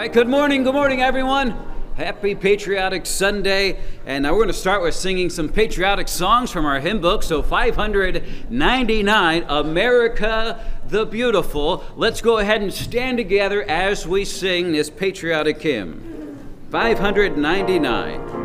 right, good morning, everyone. Happy Patriotic Sunday. And we're going to start with singing some patriotic songs from our hymn book. So 599, America the Beautiful. Let's go ahead and stand together as we sing this patriotic hymn. 599.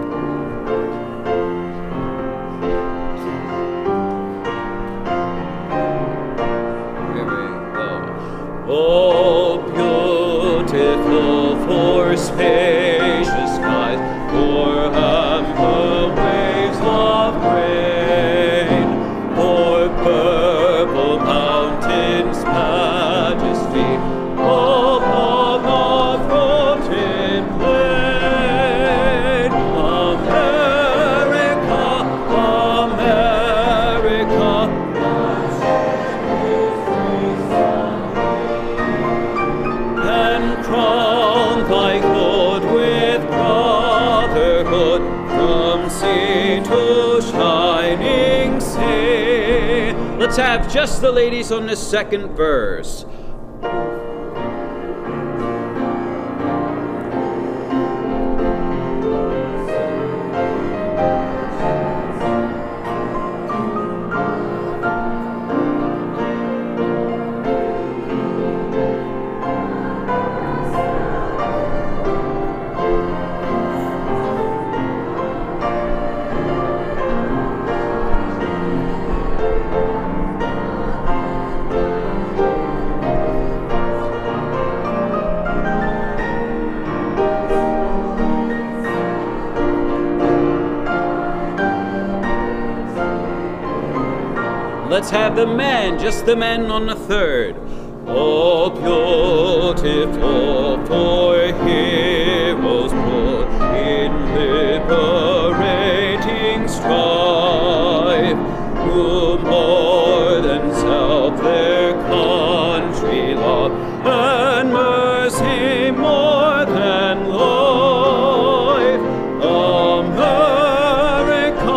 Oh, beautiful for spacious skies, for ample waves of grain, for purple mountains' majesty, upon the fronted plain. America, America, crown thy good with brotherhood, from sea to shining sea. Let's have just the ladies on the second verse. Let's have the men, just the men on the third. Oh, beautiful for heroes born in liberating strife, who more than self their country love, and mercy more than life. America,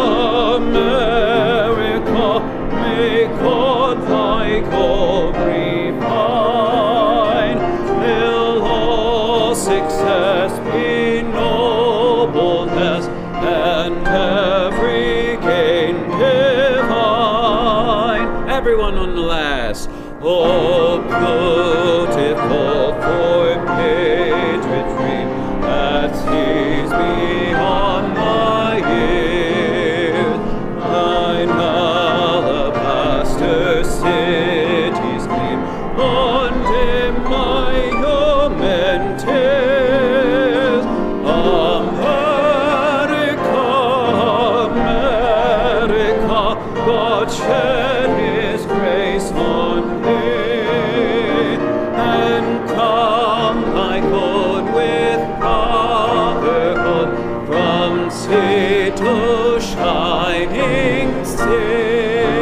America, may God thy glory find, till all success be nobleness, and every gain divine. Everyone on the last. Oh, beautiful for patriotry that sees beyond the years, thine alabaster cities gleam, undimmed by human tears. America, America, God shed His grace on thee, and come thy good with brotherhood, from sea to shining sea.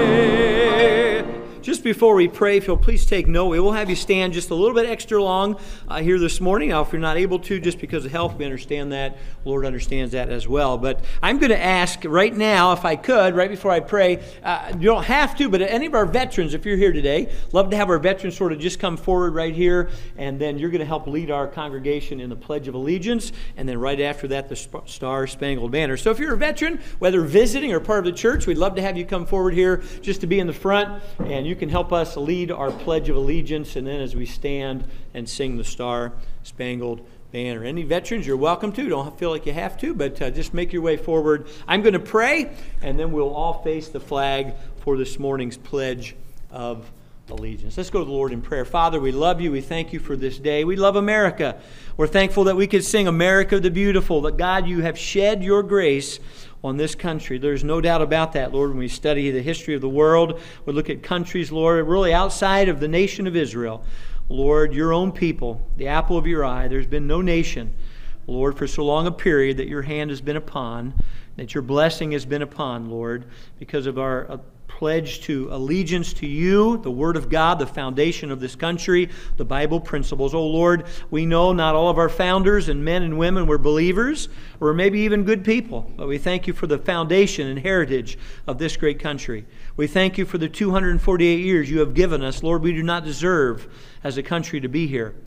Just before we pray, if you'll please take note, we will have you stand just a little bit extra long here this morning. Now, if you're not able to, just because of health, we understand that. The Lord understands that as well. But I'm going to ask right now, if I could, right before I pray, you don't have to, but any of our veterans, if you're here today, love to have our veterans sort of just come forward right here, and then you're going to help lead our congregation in the Pledge of Allegiance, and then right after that, the Star-Spangled Banner. So if you're a veteran, whether visiting or part of the church, we'd love to have you come forward here just to be in the front, and you can help us lead our Pledge of Allegiance, and then as we stand and sing the Star-Spangled Banner. Any veterans, you're welcome to. Don't feel like you have to, but just make your way forward. I'm going to pray, and then we'll all face the flag for this morning's Pledge of Allegiance. Let's go to the Lord in prayer. Father, we love you. We thank you for this day. We love America. We're thankful that we could sing America the Beautiful, that God, you have shed your grace on this country. There's no doubt about that, Lord. When we study the history of the world, we look at countries, Lord, really outside of the nation of Israel. Lord, your own people, the apple of your eye, there's been no nation, Lord, for so long a period that your hand has been upon, that your blessing has been upon, Lord, because of our pledge to allegiance to you, the Word of God, the foundation of this country, the Bible principles. Oh Lord, we know not all of our founders and men and women were believers, or maybe even good people, but we thank you for the foundation and heritage of this great country. We thank you for the 248 years you have given us. Lord, we do not deserve as a country to be here.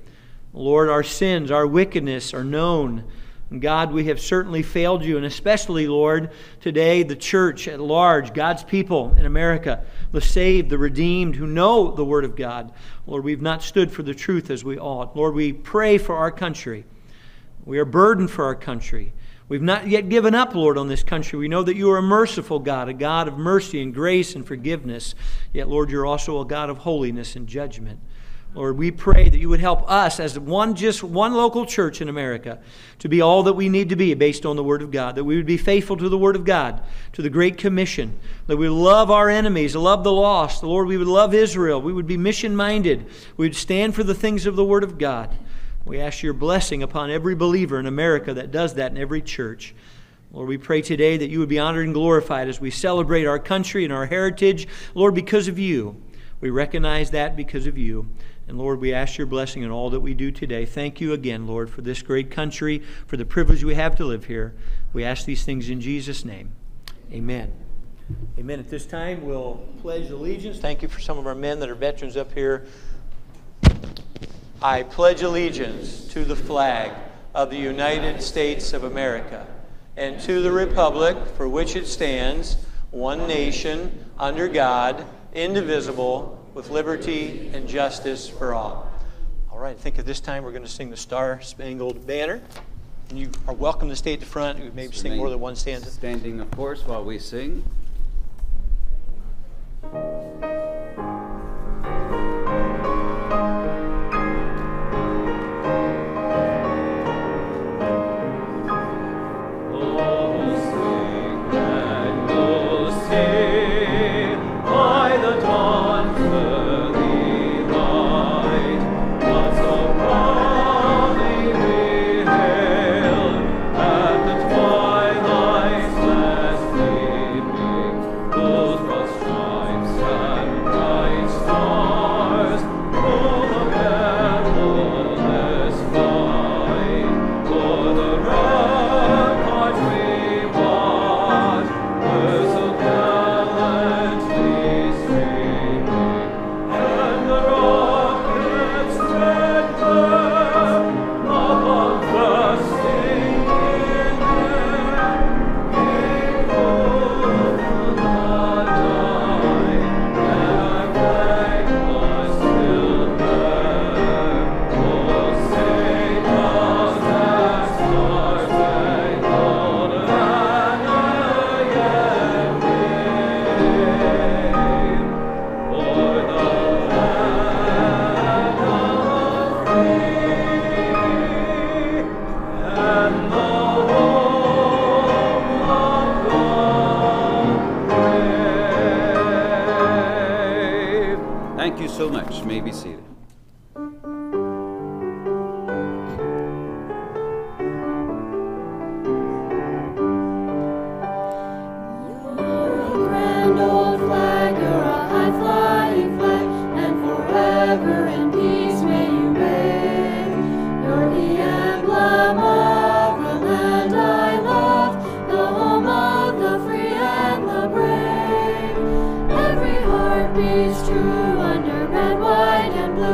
Lord, our sins, our wickedness are known. And God, we have certainly failed you, and especially, Lord, today the church at large, God's people in America, the saved, the redeemed, who know the Word of God. Lord, we've not stood for the truth as we ought. Lord, we pray for our country. We are burdened for our country. We've not yet given up, Lord, on this country. We know that you are a merciful God, a God of mercy and grace and forgiveness. Yet, Lord, you're also a God of holiness and judgment. Lord, we pray that you would help us as just one local church in America to be all that we need to be based on the Word of God, that we would be faithful to the Word of God, to the Great Commission, that we would love our enemies, love the lost. Lord, we would love Israel. We would be mission-minded. We would stand for the things of the Word of God. We ask your blessing upon every believer in America that does that in every church. Lord, we pray today that you would be honored and glorified as we celebrate our country and our heritage, Lord, because of you. We recognize that because of you. And Lord, we ask your blessing in all that we do today. Thank you again, Lord, for this great country, for the privilege we have to live here. We ask these things in Jesus' name. Amen. Amen. At this time, we'll pledge allegiance. Thank you for some of our men that are veterans up here. I pledge allegiance to the flag of the United States of America and to the republic for which it stands, one nation, under God, indivisible, with liberty and justice for all. All right, I think at this time we're going to sing the Star-Spangled Banner. And you are welcome to stay at the front. You maybe sing more than one stanza. Standing, of course, while we sing. Thank you so much. You may be seated. Beats true under red, white, and blue.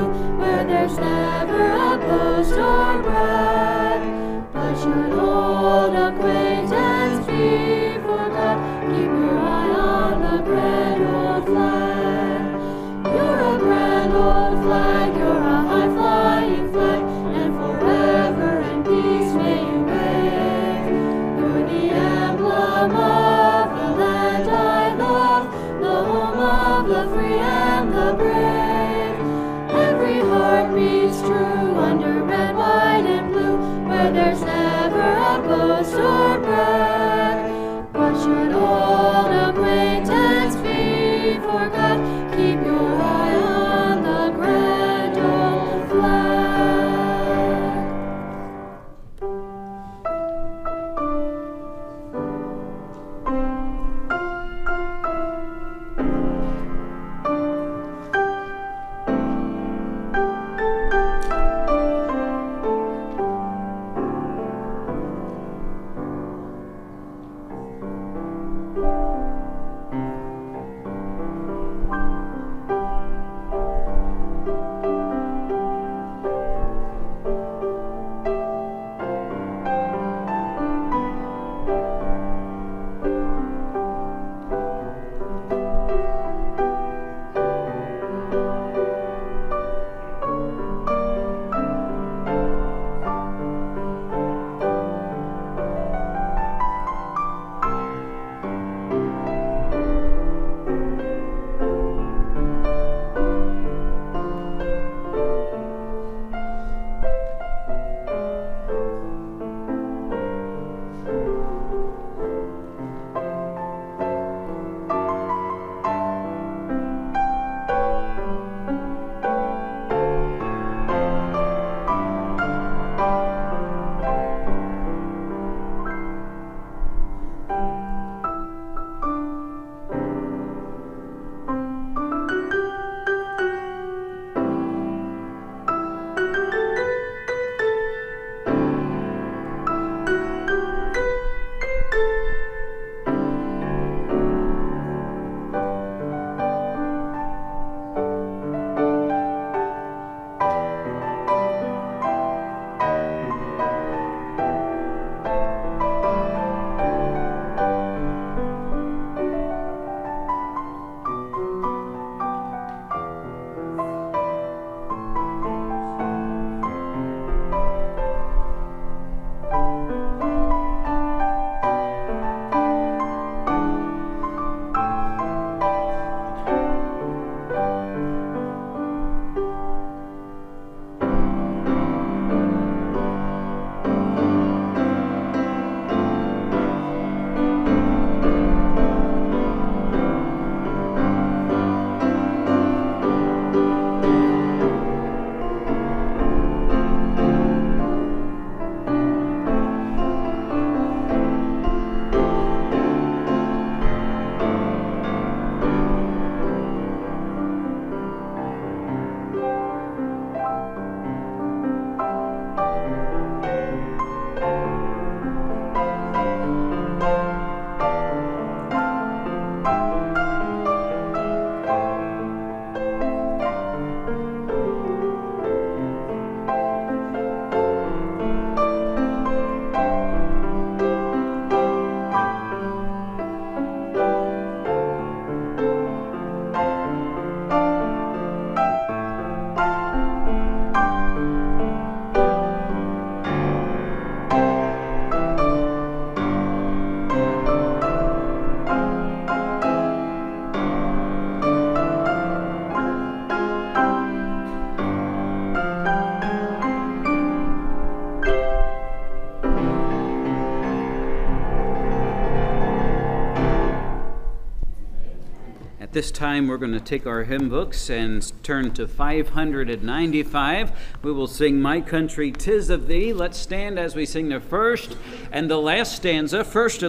This time we're going to take our hymn books and turn to 595. We will sing My Country 'Tis of Thee. Let's stand as we sing the first and last stanza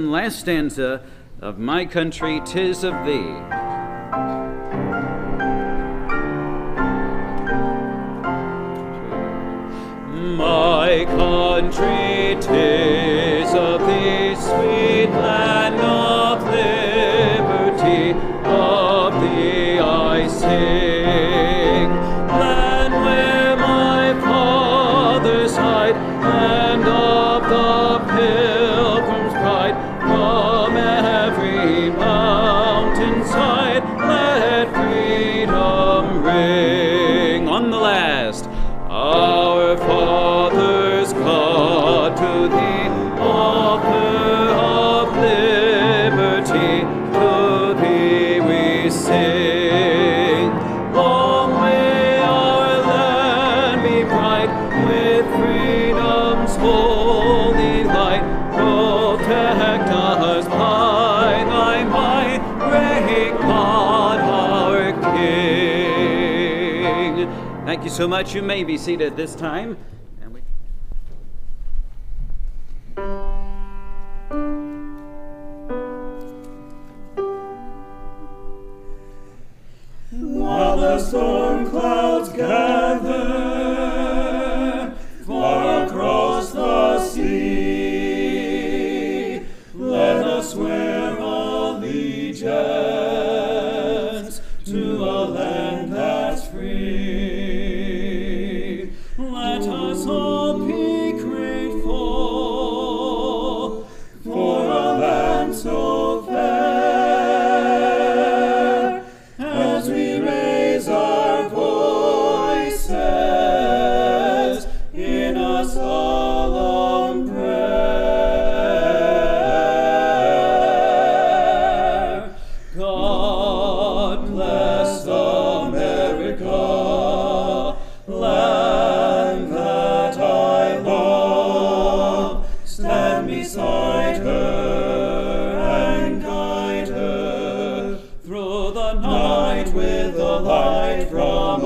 of My Country 'Tis of Thee. My country, 'tis of thee, sweet land of liberty, of thee I sing. Land where my fathers hide, and of the pilgrim's pride, from every mountainside, let freedom ring. On the last, our fathers' God, to thee, author of liberty, to thee we sing. Long may our land be bright with freedom's holy light. Protect us by thy might, great God our King. Thank you so much. You may be seated this time. While the storm clouds gather far across the sea, let us swear allegiance to a land that's free. Let us all be grateful for a land so fair, as we raise our voices in a solemn prayer. God bless America, land that I love. Stand beside her and guide her through the night with the light from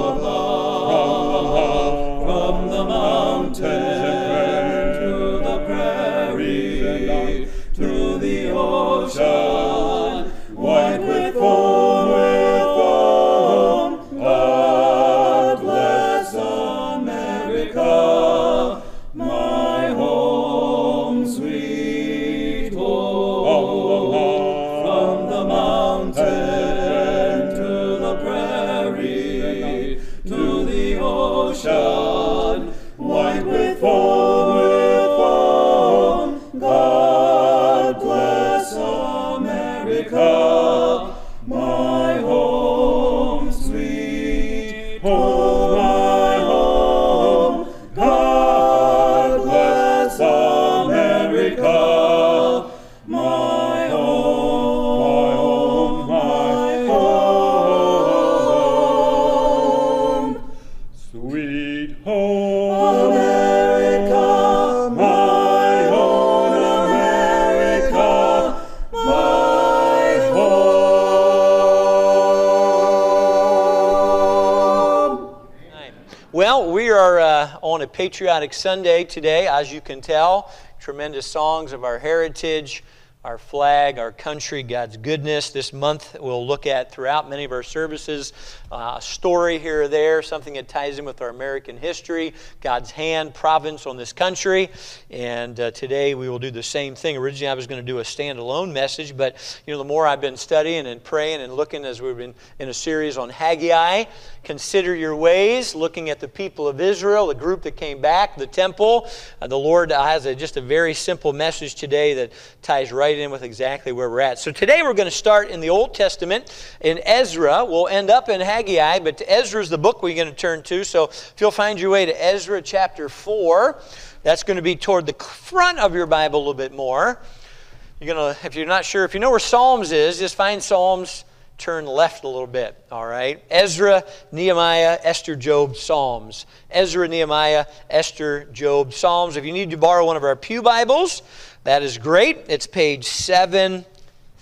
above, from the mountain to the prairie, to the ocean, white with foam, God bless America, my home, sweet home. From the mountain to the prairie, to the ocean, white with foam, God bless America, my home, sweet home, my home. God bless America, my home, my home. Sweet home, America, my own America, my home. Well, we are on a patriotic Sunday today, as you can tell. Tremendous songs of our heritage, our flag, our country, God's goodness. This month we'll look at throughout many of our services a story here or there, something that ties in with our American history, God's hand, providence on this country. And today we will do the same thing. Originally I was going to do a standalone message, but the more I've been studying and praying and looking as we've been in a series on Haggai, consider your ways, looking at the people of Israel, the group that came back, the temple. The Lord has just a very simple message today that ties right in with exactly where we're at. So today we're going to start in the Old Testament in Ezra. We'll end up in Haggai, but Ezra is the book we're going to turn to. So if you'll find your way to Ezra chapter 4, that's going to be toward the front of your Bible a little bit more. You're going to, if you're not sure, if you know where Psalms is, just find Psalms, turn left a little bit, all right? Ezra, Nehemiah, Esther, Job, Psalms. Ezra, Nehemiah, Esther, Job, Psalms. If you need to borrow one of our pew Bibles, that is great. It's page 7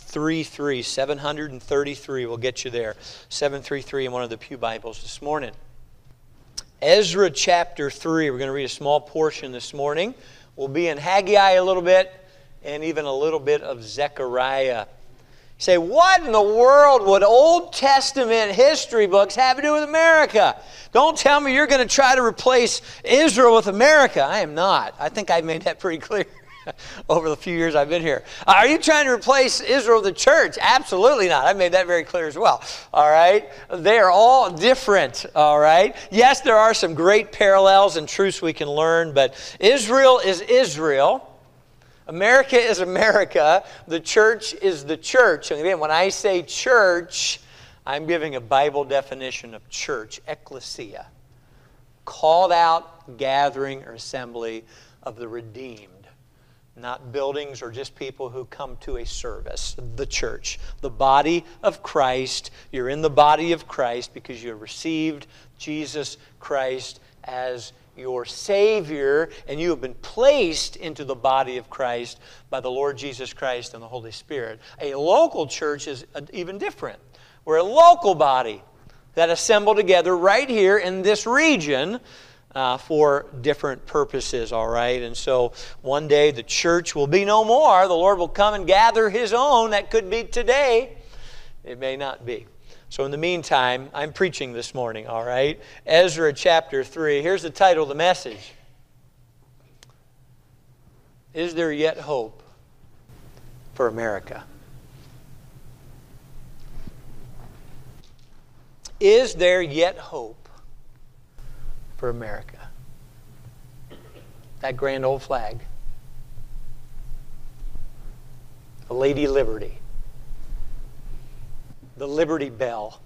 733. 733 will get you there. 733 in one of the pew Bibles this morning. Ezra chapter 3. We're going to read a small portion this morning. We'll be in Haggai a little bit and even a little bit of Zechariah. You say, what in the world would Old Testament history books have to do with America? Don't tell me you're going to try to replace Israel with America. I am not. I think I've made that pretty clear over the few years I've been here. Are you trying to replace Israel with the church? Absolutely not. I've made that very clear as well. All right? They are all different. All right? Yes, there are some great parallels and truths we can learn, but Israel is Israel. America is America. The church is the church. And again, when I say church, I'm giving a Bible definition of church, ecclesia. Called out gathering or assembly of the redeemed. Not buildings or just people who come to a service. The church. The body of Christ. You're in the body of Christ because you have received Jesus Christ as your Savior, and you have been placed into the body of Christ by the Lord Jesus Christ and the Holy Spirit. A local church is even different. We're a local body that assemble together right here in this region for different purposes, all right? And so one day the church will be no more. The Lord will come and gather His own. That could be today. It may not be. So in the meantime, I'm preaching this morning, all right? Ezra chapter 3. Here's the title of the message. Is there yet hope for America? Is there yet hope for America? That grand old flag. The Lady Liberty. The Liberty Bell.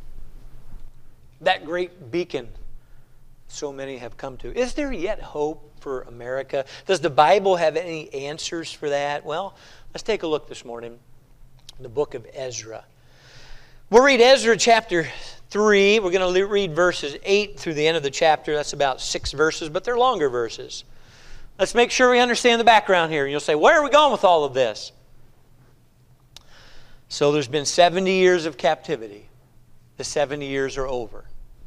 That great beacon so many have come to. Is there yet hope for America? Does the Bible have any answers for that? Well, let's take a look this morning in the book of Ezra. We'll read Ezra chapter 3. We're going to read verses 8 through the end of the chapter. That's about 6 verses, but they're longer verses. Let's make sure we understand the background here. And you'll say, where are we going with all of this? So there's been 70 years of captivity. The 70 years are over.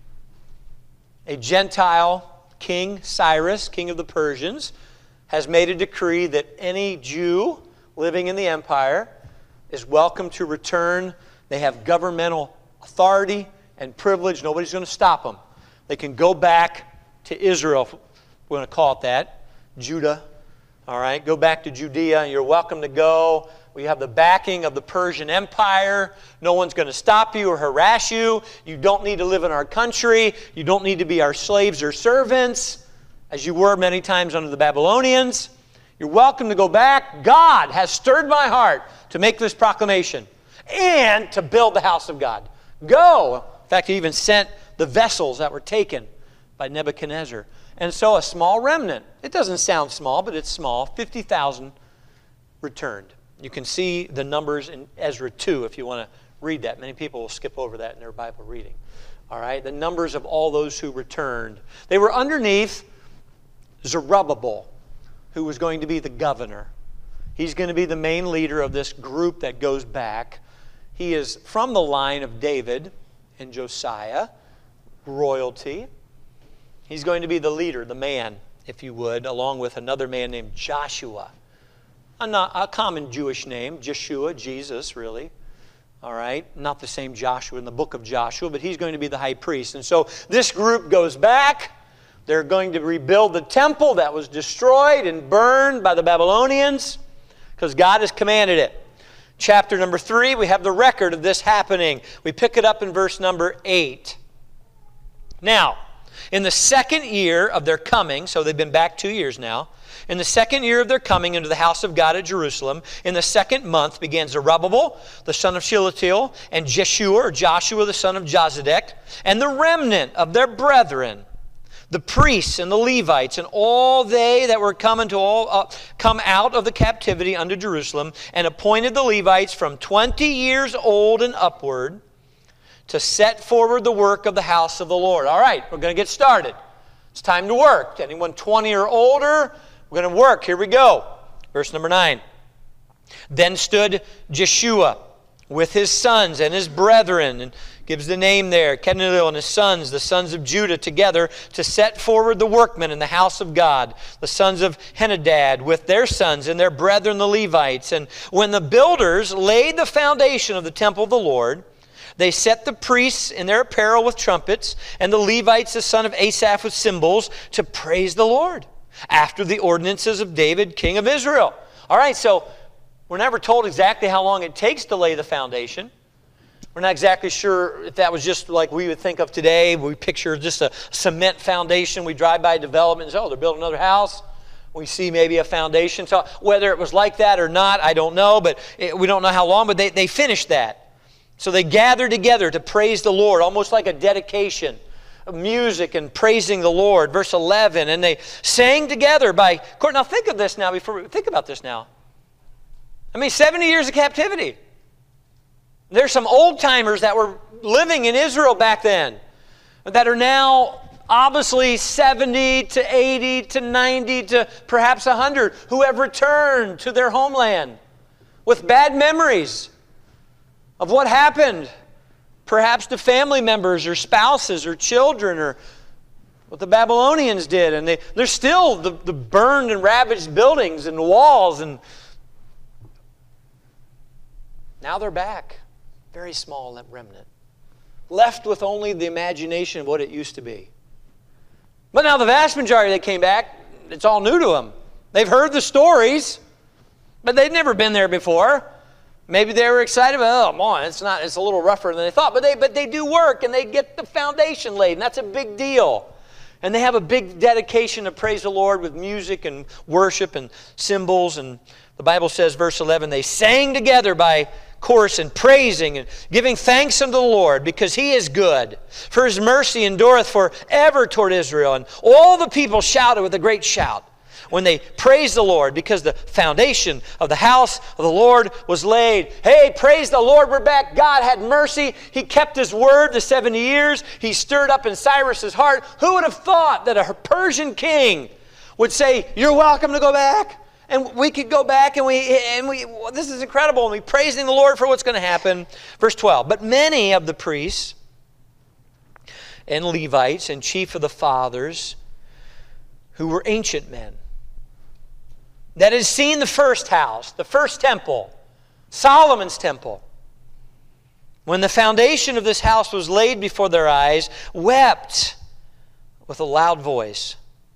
A Gentile king, Cyrus, king of the Persians, has made a decree that any Jew living in the empire is welcome to return. They have governmental authority and privilege. Nobody's going to stop them. They can go back to Israel, if we're going to call it that, Judah. All right, go back to Judea, and you're welcome to go. We have the backing of the Persian Empire. No one's going to stop you or harass you. You don't need to live in our country. You don't need to be our slaves or servants, as you were many times under the Babylonians. You're welcome to go back. God has stirred my heart to make this proclamation and to build the house of God. Go. In fact, He even sent the vessels that were taken by Nebuchadnezzar. And so a small remnant, it doesn't sound small, but it's small, 50,000 returned. You can see the numbers in Ezra 2 if you want to read that. Many people will skip over that in their Bible reading. All right, the numbers of all those who returned. They were underneath Zerubbabel, who was going to be the governor. He's going to be the main leader of this group that goes back. He is from the line of David and Josiah, royalty. He's going to be the leader, the man, if you would, along with another man named Joshua. A common Jewish name, Jeshua, Jesus, really. All right, not the same Joshua in the book of Joshua, but he's going to be the high priest. And so this group goes back. They're going to rebuild the temple that was destroyed and burned by the Babylonians because God has commanded it. Chapter number 3, we have the record of this happening. We pick it up in verse number 8. Now, in the second year of their coming, so they've been back 2 years now, in the second year of their coming into the house of God at Jerusalem, in the second month began Zerubbabel, the son of Shealtiel, and Jeshua, or Joshua, the son of Jozadak, and the remnant of their brethren, the priests and the Levites, and all they that were coming to come out of the captivity unto Jerusalem, and appointed the Levites from 20 years old and upward to set forward the work of the house of the Lord. All right, we're going to get started. It's time to work. Anyone 20 or older, we're going to work. Here we go. Verse number 9. Then stood Jeshua with his sons and his brethren, and gives the name there, Kadmiel and his sons, the sons of Judah, together to set forward the workmen in the house of God, the sons of Henadad with their sons and their brethren the Levites. And when the builders laid the foundation of the temple of the Lord, they set the priests in their apparel with trumpets, and the Levites, the son of Asaph, with cymbals, to praise the Lord, after the ordinances of David, king of Israel. All right, so we're never told exactly how long it takes to lay the foundation. We're not exactly sure if that was just like we would think of today. We picture just a cement foundation. We drive by development and say, oh, they're building another house. We see maybe a foundation. So whether it was like that or not, I don't know. But we don't know how long, but they finished that. So they gathered together to praise the Lord, almost like a dedication of music and praising the Lord. Verse 11, and they sang together by... Now think of this now, think about this now. 70 years of captivity. There's some old-timers that were living in Israel back then that are now obviously 70 to 80 to 90 to perhaps 100 who have returned to their homeland with bad memories of what happened, perhaps to family members or spouses or children, or what the Babylonians did. And there's still the burned and ravaged buildings and walls, and now they're back. Very small remnant. Left with only the imagination of what it used to be. But now the vast majority that came back, it's all new to them. They've heard the stories, but they'd never been there before. Maybe they were excited, but it's a little rougher than they thought. But they do work, and they get the foundation laid, and that's a big deal. And they have a big dedication to praise the Lord with music and worship and cymbals. And the Bible says, verse 11, they sang together by chorus and praising and giving thanks unto the Lord, because He is good, for His mercy endureth forever toward Israel. And all the people shouted with a great shout when they praised the Lord, because the foundation of the house of the Lord was laid. Hey, praise the Lord, we're back. God had mercy. He kept His word the 70 years. He stirred up in Cyrus's heart. Who would have thought that a Persian king would say, you're welcome to go back? And we could go back and this is incredible. And we praising the Lord for what's going to happen. Verse 12, but many of the priests and Levites and chief of the fathers, who were ancient men, that had seen the first house, the first temple, Solomon's temple, when the foundation of this house was laid before their eyes, wept with a loud voice.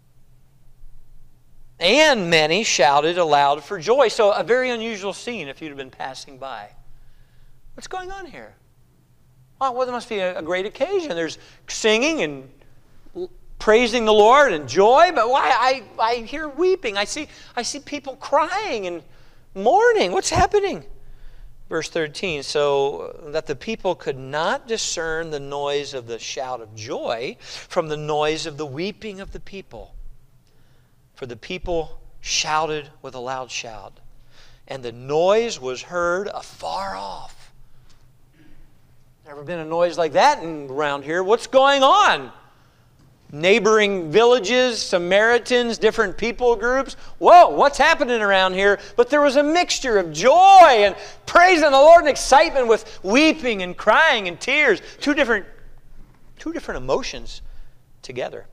And many shouted aloud for joy. So a very unusual scene if you'd have been passing by. What's going on here? Well, there must be a great occasion. There's singing and praising the Lord and joy, but why? I hear weeping. I see people crying and mourning. What's happening? Verse 13, so that the people could not discern the noise of the shout of joy from the noise of the weeping of the people. For the people shouted with a loud shout, and the noise was heard afar off. Never been a noise like that around here. What's going on? Neighboring villages, Samaritans, different people groups. Whoa, what's happening around here? But there was a mixture of joy and praising the Lord and excitement with weeping and crying and tears. Two different emotions together.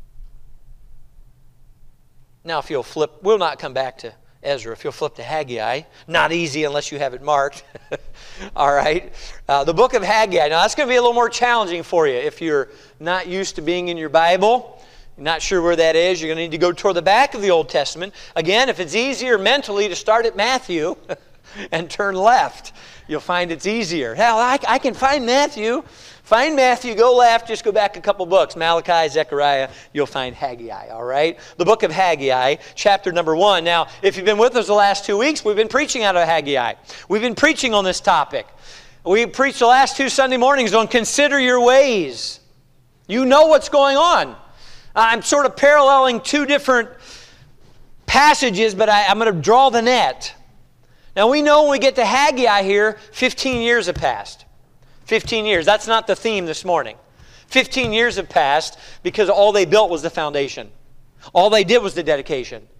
Now, if you'll flip, we'll not come back to Ezra. If you'll flip to Haggai, not easy unless you have it marked. All right. The book of Haggai. Now, that's going to be a little more challenging for you if you're not used to being in your Bible. You're not sure where that is. You're going to need to go toward the back of the Old Testament. Again, if it's easier mentally to start at Matthew and turn left, you'll find it's easier. Hell, I can find Matthew. Find Matthew, go left, just go back a couple books. Malachi, Zechariah, you'll find Haggai, all right? The book of Haggai, chapter number 1. Now, if you've been with us the last 2 weeks, we've been preaching out of Haggai. We've been preaching on this topic. We preached the last 2 Sunday mornings on consider your ways. You know what's going on. I'm sort of paralleling 2 different passages, but I'm going to draw the net. Now, we know when we get to Haggai here, 15 years have passed. 15 years. That's not the theme this morning. 15 years have passed because all they built was the foundation. All they did was the dedication.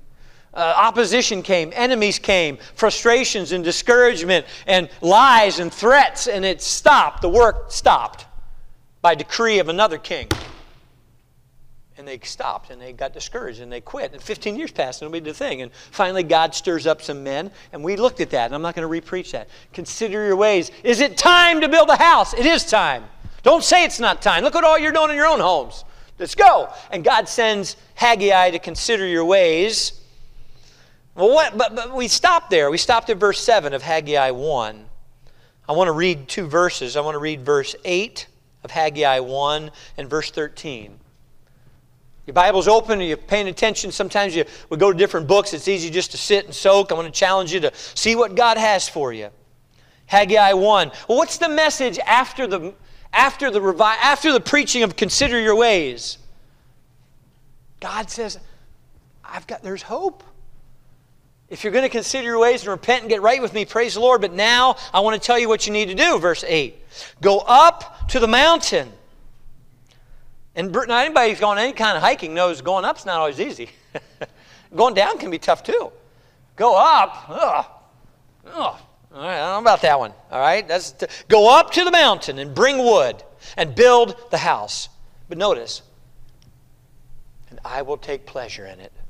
Opposition came, enemies came, frustrations and discouragement and lies and threats, and it stopped. The work stopped by decree of another king. And they stopped, and they got discouraged, and they quit. And 15 years passed, and nobody did a thing. And finally, God stirs up some men, and we looked at that, and I'm not going to re-preach that. Consider your ways. Is it time to build a house? It is time. Don't say it's not time. Look at all you're doing in your own homes. Let's go. And God sends Haggai to consider your ways. Well, but we stopped there. We stopped at verse 7 of Haggai 1. I want to read 2 verses. I want to read verse 8 of Haggai 1 and verse 13. Your Bible's open and you're paying attention. Sometimes we go to different books. It's easy just to sit and soak. I want to challenge you to see what God has for you. Haggai 1. Well, what's the message after the preaching of consider your ways? God says, there's hope. If you're going to consider your ways and repent and get right with me, praise the Lord. But now I want to tell you what you need to do. Verse 8. Go up to the mountain. And now anybody who's gone any kind of hiking knows going up's not always easy. Going down can be tough too. Go up. All right, I don't know about that one. All right, go up to the mountain and bring wood and build the house. But notice, and I will take pleasure in it.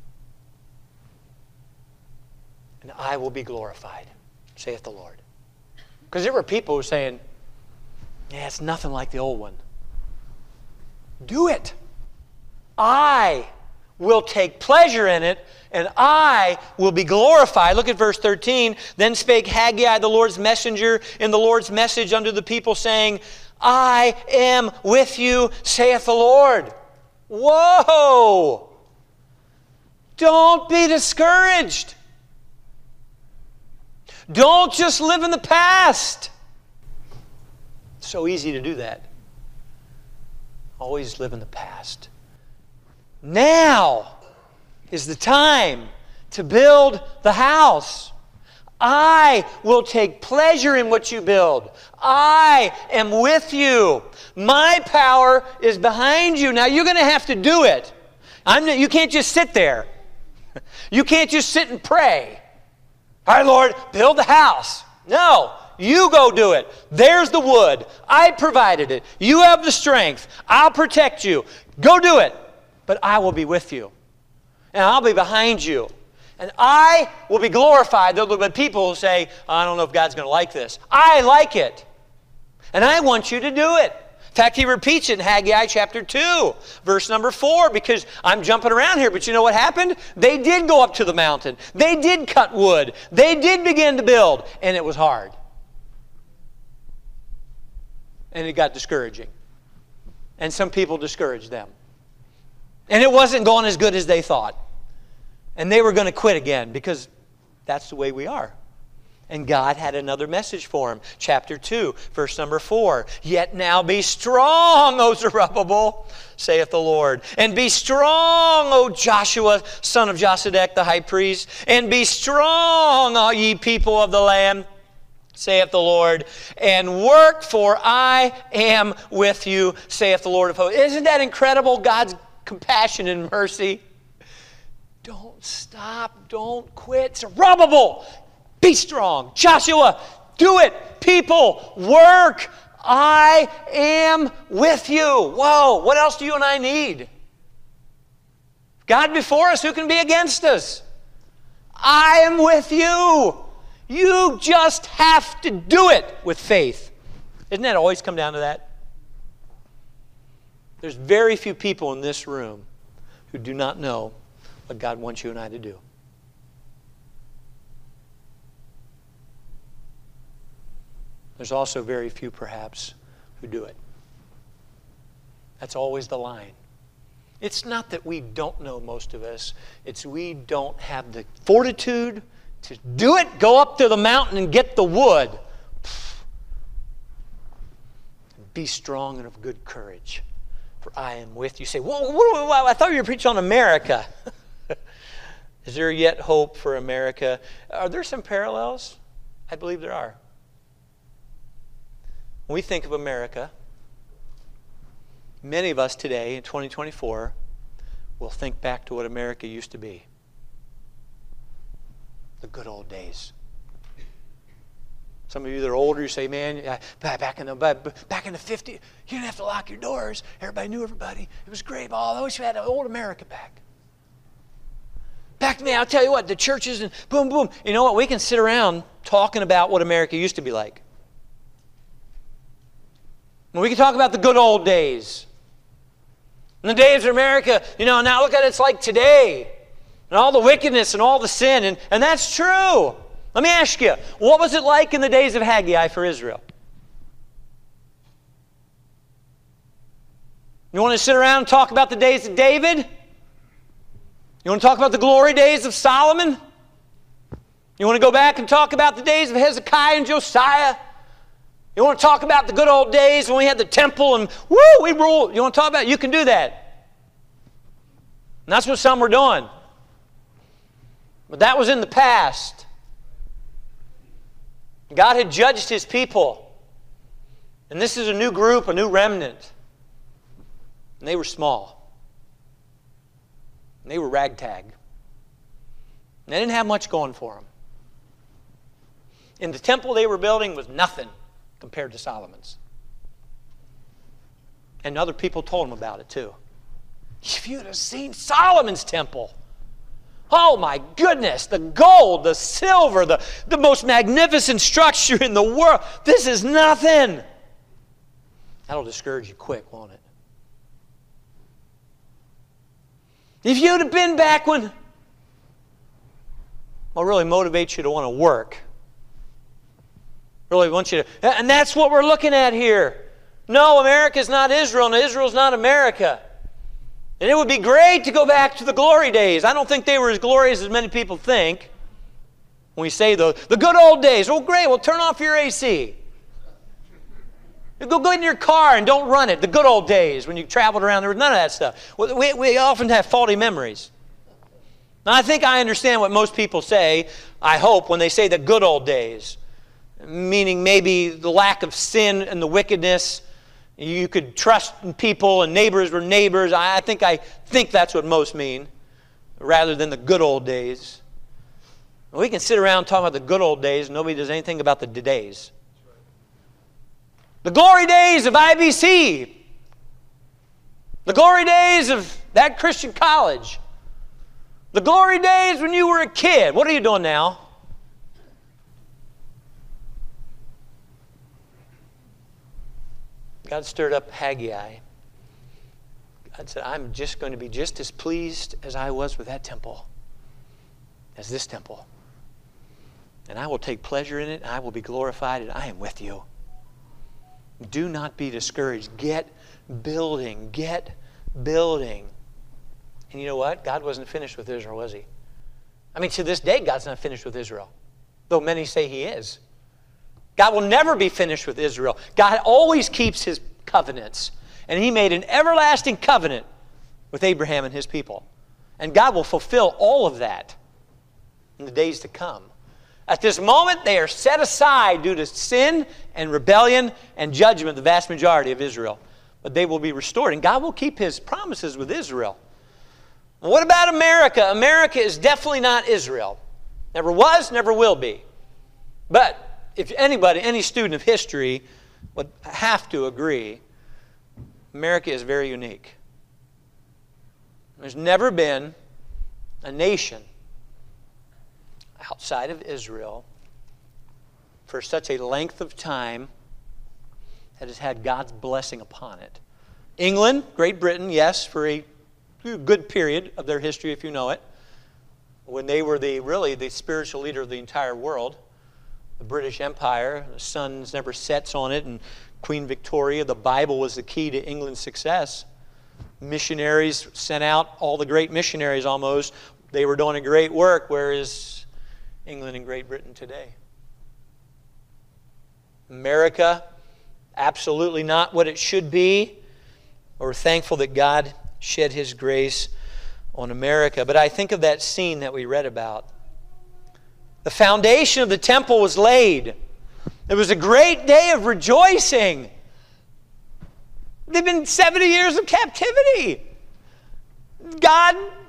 And I will be glorified, saith the Lord. Because there were people who were saying, yeah, it's nothing like the old one. Do it. I will take pleasure in it, and I will be glorified. Look at verse 13. Then spake Haggai, the Lord's messenger, in the Lord's message unto the people, saying, I am with you, saith the Lord. Whoa! Don't be discouraged. Don't just live in the past. It's so easy to do that. Always live in the past. Now is the time to build the house. I will take pleasure in what you build. I am with you. My power is behind you. Now you're going to have to do it. You can't just sit there. You can't just sit and pray. All right, Lord, build the house. No, you go do it. There's the wood. I provided it. You have the strength. I'll protect you. Go do it. But I will be with you. And I'll be behind you. And I will be glorified. There'll be people who say, I don't know if God's going to like this. I like it. And I want you to do it. In fact, he repeats it in Haggai chapter 2, verse number 4, because I'm jumping around here, but you know what happened? They did go up to the mountain. They did cut wood. They did begin to build, and it was hard. And it got discouraging. And some people discouraged them. And it wasn't going as good as they thought. And they were going to quit again, because that's the way we are. And God had another message for him. Chapter 2, verse number 4. Yet now be strong, O Zerubbabel, saith the Lord. And be strong, O Joshua, son of Josedech, the high priest. And be strong, all ye people of the land, saith the Lord. And work, for I am with you, saith the Lord of hosts. Isn't that incredible, God's compassion and mercy? Don't stop. Don't quit. Zerubbabel, be strong. Joshua, do it. People, work. I am with you. Whoa, what else do you and I need? God before us, who can be against us? I am with you. You just have to do it with faith. Isn't that always come down to that? There's very few people in this room who do not know what God wants you and I to do. There's also very few, perhaps, who do it. That's always the line. It's not that we don't know, most of us. It's we don't have the fortitude to do it. Go up to the mountain and get the wood. Be strong and of good courage, for I am with you. Say, whoa, I thought you were preaching on America. Is there yet hope for America? Are there some parallels? I believe there are. When we think of America, many of us today in 2024 will think back to what America used to be. The good old days. Some of you that are older, you say, man, back in the 50s, you didn't have to lock your doors. Everybody knew everybody. It was great. Oh, I wish we had old America back. Back to me, I'll tell you what, the churches and boom, boom. You know what? We can sit around talking about what America used to be like. And we can talk about the good old days. And the days of America, now look at it, it's like today. And all the wickedness and all the sin. And that's true. Let me ask you, what was it like in the days of Haggai for Israel? You want to sit around and talk about the days of David? You want to talk about the glory days of Solomon? You want to go back and talk about the days of Hezekiah and Josiah? You want to talk about the good old days when we had the temple and we ruled? You want to talk about it? You can do that. And that's what some were doing. But that was in the past. God had judged His people. And this is a new group, a new remnant. And they were small. And they were ragtag. And they didn't have much going for them. And the temple they were building was nothing compared to Solomon's. And other people told them about it too. If you'd have seen Solomon's temple, oh my goodness, the gold, the silver, the most magnificent structure in the world. This is nothing. That'll discourage you quick, won't it? If you'd have been back when, well, really motivates you to want to work. Really wants you to, and that's what we're looking at here. No, America's not Israel, and Israel's not America. And it would be great to go back to the glory days. I don't think they were as glorious as many people think. When we say the good old days, well, great, well, turn off your AC. Go in your car and don't run it. The good old days when you traveled around, there was none of that stuff. We often have faulty memories. Now, I think I understand what most people say, I hope, when they say the good old days. Meaning maybe the lack of sin and the wickedness. You could trust in people and neighbors were neighbors. I think that's what most mean, rather than the good old days. We can sit around talking about the good old days and nobody does anything about the days. The glory days of IBC. The glory days of that Christian college. The glory days when you were a kid. What are you doing now? God stirred up Haggai. God said, I'm just going to be just as pleased as I was with that temple as this temple. And I will take pleasure in it, and I will be glorified, and I am with you. Do not be discouraged. Get building. Get building. And you know what? God wasn't finished with Israel, was He? I mean, to this day, God's not finished with Israel, though many say He is. God will never be finished with Israel. God always keeps His covenants. And He made an everlasting covenant with Abraham and his people. And God will fulfill all of that in the days to come. At this moment, they are set aside due to sin and rebellion and judgment, the vast majority of Israel. But they will be restored. And God will keep His promises with Israel. What about America? America is definitely not Israel. Never was, never will be. But if anybody, any student of history would have to agree, America is very unique. There's never been a nation outside of Israel for such a length of time that has had God's blessing upon it. England, Great Britain, yes, for a good period of their history, if you know it, when they were really the spiritual leader of the entire world. The British Empire, the sun never sets on it, and Queen Victoria, the Bible was the key to England's success. Missionaries sent out, all the great missionaries almost, they were doing a great work, whereas England and Great Britain today. America, absolutely not what it should be. We're thankful that God shed His grace on America. But I think of that scene that we read about. The foundation of the temple was laid. It was a great day of rejoicing. They've been 70 years of captivity. God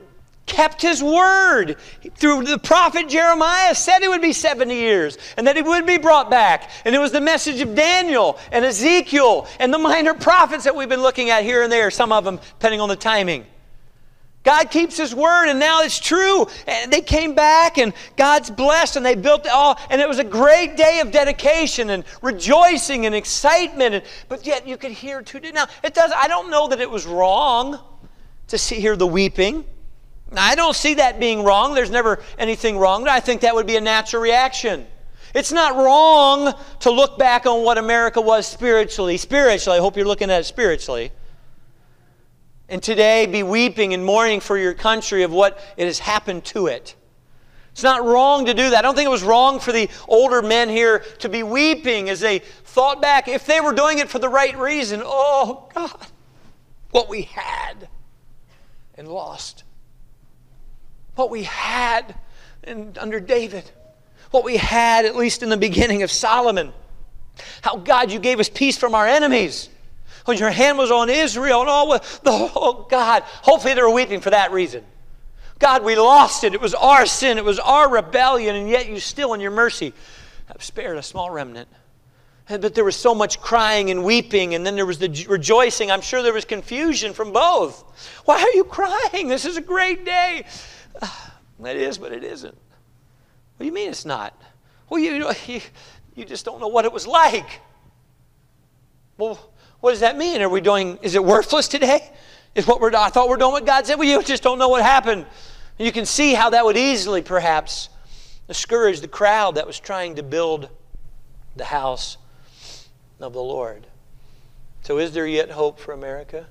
kept His word. Through the prophet Jeremiah said it would be 70 years and that He would be brought back. And it was the message of Daniel and Ezekiel and the minor prophets that we've been looking at here and there, some of them depending on the timing. God keeps His word, and now it's true. And they came back, and God's blessed, and they built it all. And it was a great day of dedication and rejoicing and excitement. But yet you could hear too. Now I don't know that it was wrong to hear the weeping. Now, I don't see that being wrong. There's never anything wrong. I think that would be a natural reaction. It's not wrong to look back on what America was spiritually. Spiritually, I hope you're looking at it spiritually. And today be weeping and mourning for your country of what it has happened to it. It's not wrong to do that. I don't think it was wrong for the older men here to be weeping as they thought back. If they were doing it for the right reason, oh God, what we had and lost. What we had under David. What we had, at least in the beginning of Solomon. How God, you gave us peace from our enemies. When your hand was on Israel and all, oh God, hopefully they were weeping for that reason. God, we lost it. It was our sin. It was our rebellion. And yet you still, in your mercy, have spared a small remnant. But there was so much crying and weeping, and then there was the rejoicing. I'm sure there was confusion from both. Why are you crying? This is a great day. It is, but it isn't. What do you mean it's not? Well, you just don't know what it was like. Well, what does that mean? Is it worthless today? I thought we're doing what God said. Well, you just don't know what happened. And you can see how that would easily, perhaps, discourage the crowd that was trying to build the house of the Lord. So is there yet hope for America?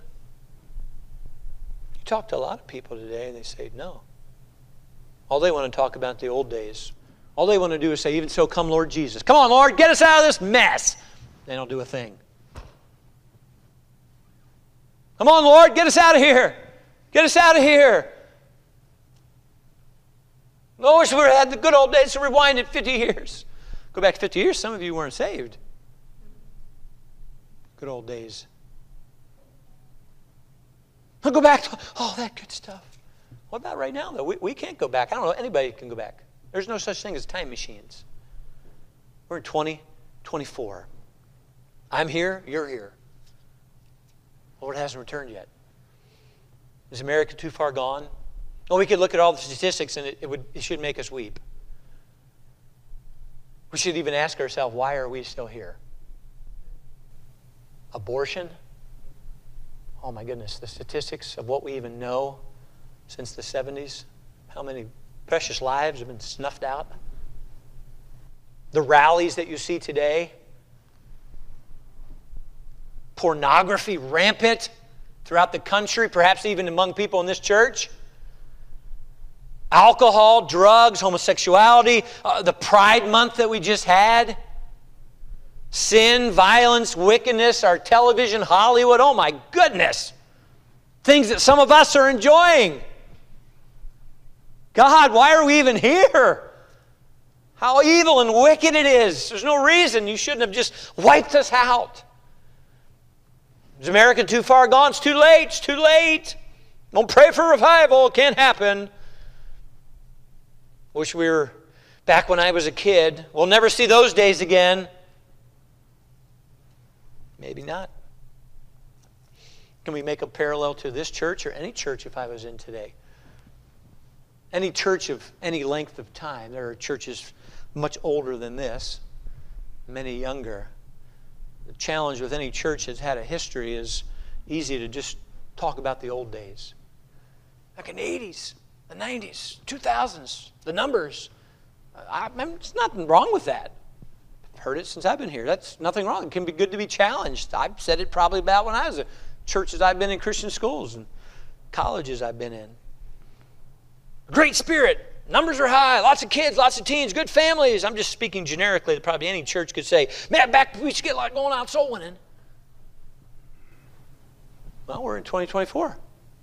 You talk to a lot of people today and they say no. All they want to talk about the old days. All they want to do is say, even so, come Lord Jesus. Come on, Lord, get us out of this mess. They don't do a thing. Come on, Lord, get us out of here. Get us out of here. I wish we had the good old days to rewind it 50 years. Go back 50 years, some of you weren't saved. Good old days. I'll go back to all that good stuff. What about right now, though? We can't go back. I don't know. Anybody can go back. There's no such thing as time machines. We're in 2024. I'm here. You're here. Lord hasn't returned yet. Is America too far gone? Well, we could look at all the statistics and it should make us weep. We should even ask ourselves, why are we still here? Abortion? Oh my goodness, the statistics of what we even know since the 70s. How many precious lives have been snuffed out? The rallies that you see today. Pornography rampant throughout the country, perhaps even among people in this church. Alcohol, drugs, homosexuality, the Pride Month that we just had. Sin, violence, wickedness, our television, Hollywood. Oh my goodness. Things that some of us are enjoying. God, why are we even here? How evil and wicked it is. There's no reason. You shouldn't have just wiped us out. Is America too far gone? It's too late. It's too late. Don't pray for revival. It can't happen. Wish we were back when I was a kid. We'll never see those days again. Maybe not. Can we make a parallel to this church or any church if I was in today? Any church of any length of time. There are churches much older than this, many younger. The challenge with any church that's had a history is easy to just talk about the old days. Like in the 80s, the 90s, 2000s, the numbers. There's nothing wrong with that. I've heard it since I've been here. That's nothing wrong. It can be good to be challenged. I've said it probably about when I was at churches I've been in, Christian schools and colleges I've been in. Great spirit. Numbers are high. Lots of kids, lots of teens, good families. I'm just speaking generically. Probably any church could say, man, we should get a lot going on soul winning. Well, we're in 2024.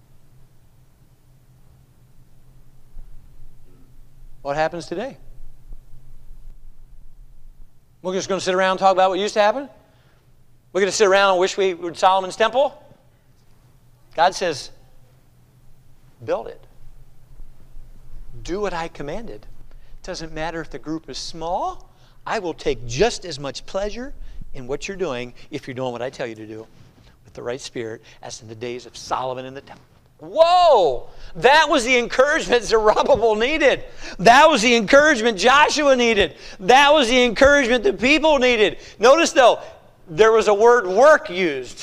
What happens today? We're just going to sit around and talk about what used to happen? We're going to sit around and wish we were in Solomon's temple? God says, build it. do what I commanded. It doesn't matter if the group is small. I will take just as much pleasure in what you're doing if you're doing what I tell you to do with the right spirit as in the days of Solomon in the temple. Whoa! That was the encouragement Zerubbabel needed. That was the encouragement Joshua needed. That was the encouragement the people needed. Notice, though, there was a word work used.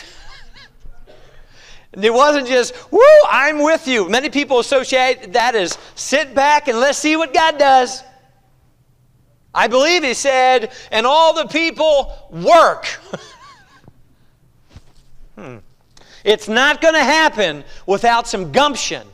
It wasn't just, woo, I'm with you. Many people associate that as sit back and let's see what God does. I believe he said, and all the people work. It's not going to happen without some gumption.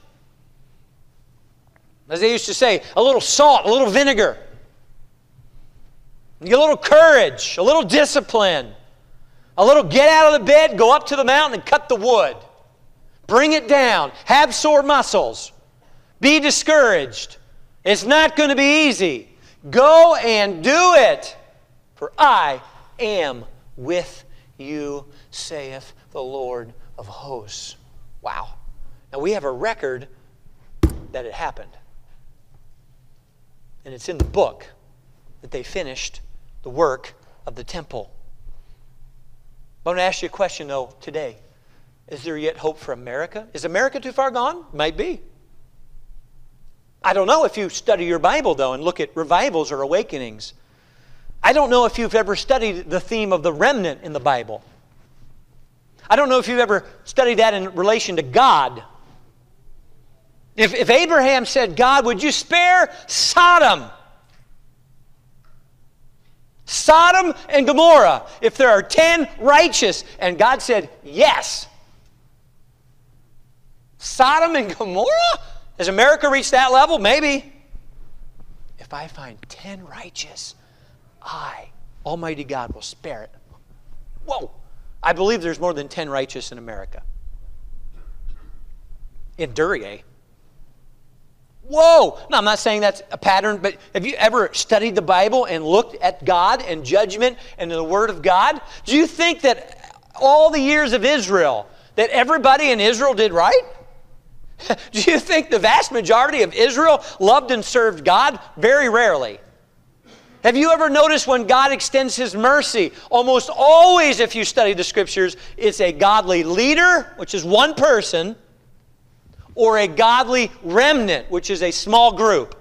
As they used to say, a little salt, a little vinegar. You get a little courage, a little discipline, a little get out of the bed, go up to the mountain and cut the wood. Bring it down. Have sore muscles. Be discouraged. It's not going to be easy. Go and do it, for I am with you, saith the Lord of hosts. Wow. Now we have a record that it happened. And it's in the book that they finished the work of the temple. I want to ask you a question, though, today. Is there yet hope for America? Is America too far gone? Might be. I don't know if you study your Bible, though, and look at revivals or awakenings. I don't know if you've ever studied the theme of the remnant in the Bible. I don't know if you've ever studied that in relation to God. If Abraham said, God, would you spare Sodom? Sodom and Gomorrah, if there are 10 righteous, and God said, yes. Sodom and Gomorrah? Has America reached that level? Maybe. If I find 10 righteous, I, Almighty God, will spare it. Whoa! I believe there's more than 10 righteous in America. In Duryea. Whoa! No, I'm not saying that's a pattern, but have you ever studied the Bible and looked at God and judgment and the Word of God? Do you think that all the years of Israel, that everybody in Israel did right? Do you think the vast majority of Israel loved and served God? Very rarely. Have you ever noticed when God extends His mercy? Almost always, if you study the Scriptures, it's a godly leader, which is one person, or a godly remnant, which is a small group.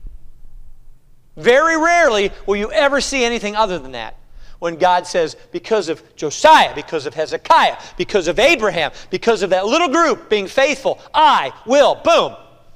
Very rarely will you ever see anything other than that. When God says, because of Josiah, because of Hezekiah, because of Abraham, because of that little group being faithful, I will, boom.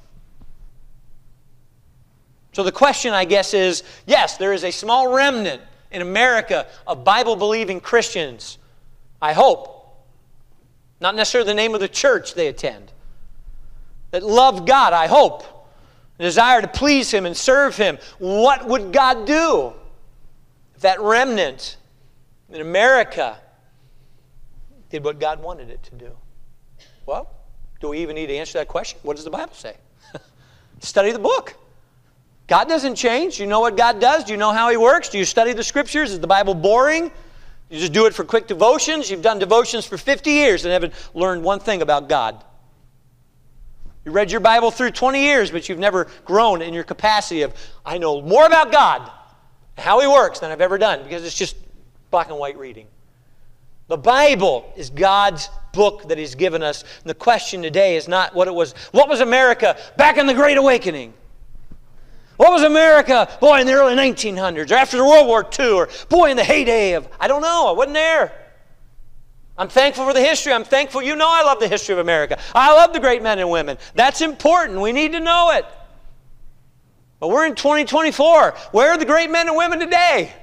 So the question, I guess, is, yes, there is a small remnant in America of Bible-believing Christians. I hope. Not necessarily the name of the church they attend. That love God, I hope. A desire to please Him and serve Him. What would God do if that remnant in America did what God wanted it to do? Well, do we even need to answer that question? What does the Bible say? Study the book. God doesn't change. You know what God does? Do you know how He works? Do you study the Scriptures? Is the Bible boring? You just do it for quick devotions? You've done devotions for 50 years and haven't learned one thing about God. You read your Bible through 20 years, but you've never grown in your capacity of, I know more about God and how He works than I've ever done, because it's just black and white reading. The Bible is God's book that He's given us. And the question today is not what it was. What was America back in the Great Awakening? What was America, boy, in the early 1900s, or after World War II, or boy, in the heyday of, I don't know, I wasn't there. I'm thankful for the history. I'm thankful. You know I love the history of America. I love the great men and women. That's important. We need to know it. But we're in 2024. Where are the great men and women today?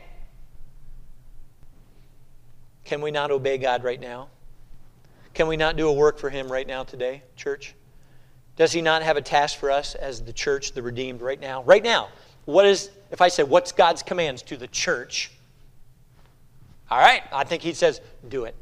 Can we not obey God right now? Can we not do a work for Him right now today, church? Does He not have a task for us as the church, the redeemed, right now? Right now. What is, if I say, what's God's commands to the church? All right, I think He says, do it.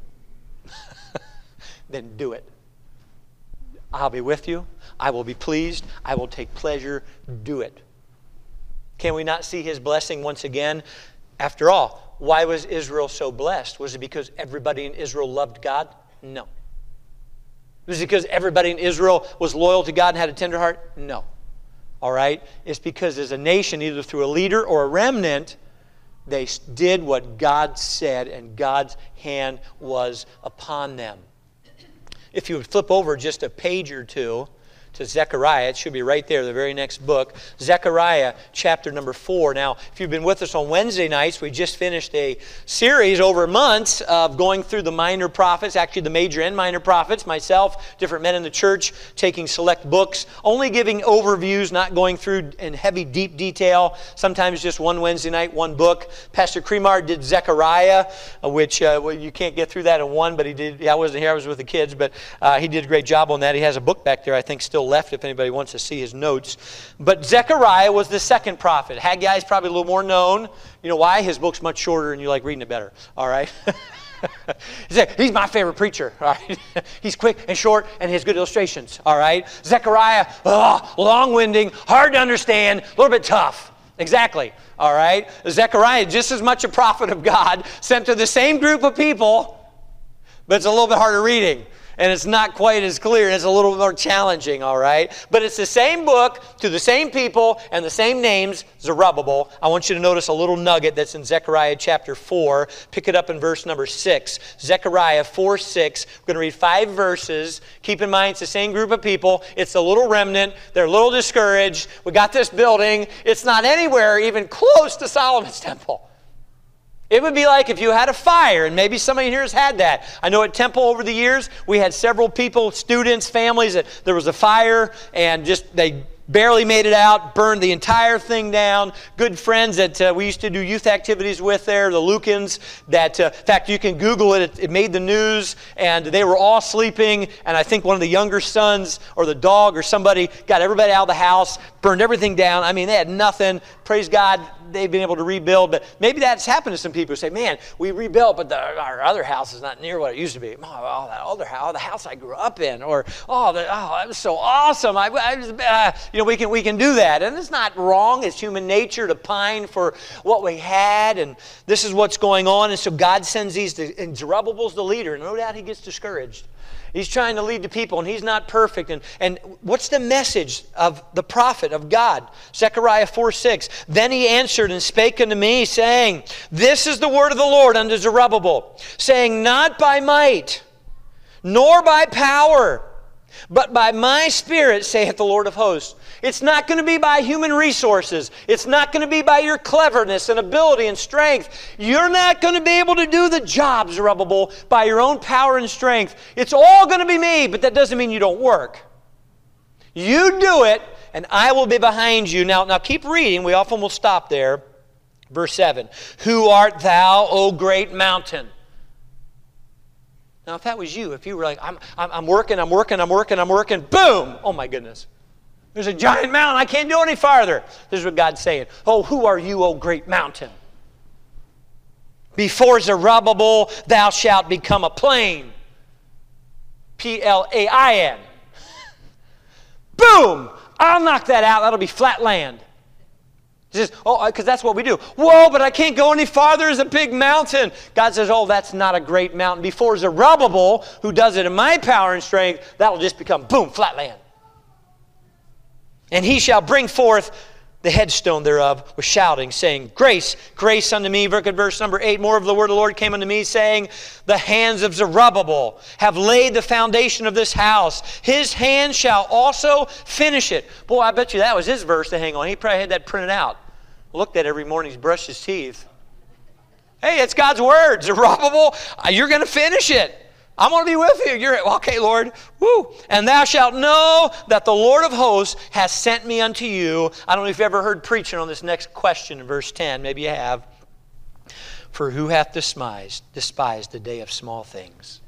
Then do it. I'll be with you. I will be pleased. I will take pleasure. Do it. Can we not see His blessing once again? After all, why was Israel so blessed? Was it because everybody in Israel loved God? No. Was it because everybody in Israel was loyal to God and had a tender heart? No. all right, is because as a nation, either through a leader or a remnant, they did what God said, and God's hand was upon them. If you would flip over just a page or two to Zechariah, it should be right there, the very next book. Zechariah chapter number 4. Now, if you've been with us on Wednesday nights, we just finished a series over months of going through the minor prophets, actually the major and minor prophets, myself, different men in the church, taking select books, only giving overviews, not going through in heavy, deep detail, sometimes just one Wednesday night, one book. Pastor Cremar did Zechariah, which you can't get through that in one, but he did. I wasn't here, I was with the kids, but he did a great job on that. He has a book back there, I think, still left if anybody wants to see his notes. But Zechariah was the second prophet. Haggai is probably a little more known. You know why? His book's much shorter and you like reading it better. All right? He's my favorite preacher. All right? He's quick and short and has good illustrations. All right? Zechariah, long-winding, hard to understand, a little bit tough. Exactly. All right? Zechariah, just as much a prophet of God, sent to the same group of people, but it's a little bit harder reading. And it's not quite as clear, and it's a little more challenging, all right? But it's the same book to the same people and the same names, Zerubbabel. I want you to notice a little nugget that's in Zechariah chapter 4. Pick it up in verse number 6. Zechariah 4:6. We're going to read 5 verses. Keep in mind, it's the same group of people. It's a little remnant. They're a little discouraged. We got this building. It's not anywhere even close to Solomon's temple. It would be like if you had a fire, and maybe somebody here has had that. I know at Temple over the years, we had several people, students, families, that there was a fire, and just they barely made it out, burned the entire thing down. Good friends that we used to do youth activities with there, the Lukens, that, in fact, you can Google it. It made the news, and they were all sleeping, and I think one of the younger sons or the dog or somebody got everybody out of the house, burned everything down. I mean, they had nothing. Praise God, they've been able to rebuild, but maybe that's happened to some people who say, man, we rebuilt, but our other house is not near what it used to be. Oh, that other house, the house I grew up in, or, that was so awesome. We can do that. And it's not wrong. It's human nature to pine for what we had, and this is what's going on. And so God sends these, and Zerubbabel's the leader, and no doubt he gets discouraged. He's trying to lead the people, and he's not perfect. And what's the message of the prophet of God? Zechariah 4:6. Then he answered and spake unto me, saying, This is the word of the Lord unto Zerubbabel, saying, Not by might, nor by power, but by my Spirit, saith the Lord of hosts. It's not going to be by human resources. It's not going to be by your cleverness and ability and strength. You're not going to be able to do the job, Zerubbabel, by your own power and strength. It's all going to be me, but that doesn't mean you don't work. You do it, and I will be behind you. Now keep reading. We often will stop there. Verse 7. Who art thou, O great mountain? Now, if that was you, if you were like, I'm working, boom! Oh, my goodness. There's a giant mountain. I can't do any farther. This is what God's saying. Oh, who are you, O great mountain? Before Zerubbabel, thou shalt become a plain. Plain. Boom! I'll knock that out. That'll be flat land. He says, because that's what we do. Whoa, but I can't go any farther. There's a big mountain. God says, that's not a great mountain. Before Zerubbabel, who does it in my power and strength, that'll just become, boom, flat land. And he shall bring forth the headstone thereof with shouting, saying, Grace, grace unto me. Look at verse number 8. More of the word of the Lord came unto me, saying, The hands of Zerubbabel have laid the foundation of this house. His hand shall also finish it. Boy, I bet you that was his verse to hang on. He probably had that printed out. Looked at it every morning. He's brushed his teeth. Hey, it's God's word. Zerubbabel, you're going to finish it. I'm going to be with you. You're okay, Lord. Woo. And thou shalt know that the Lord of hosts has sent me unto you. I don't know if you've ever heard preaching on this next question in verse 10. Maybe you have. For who hath despised the day of small things?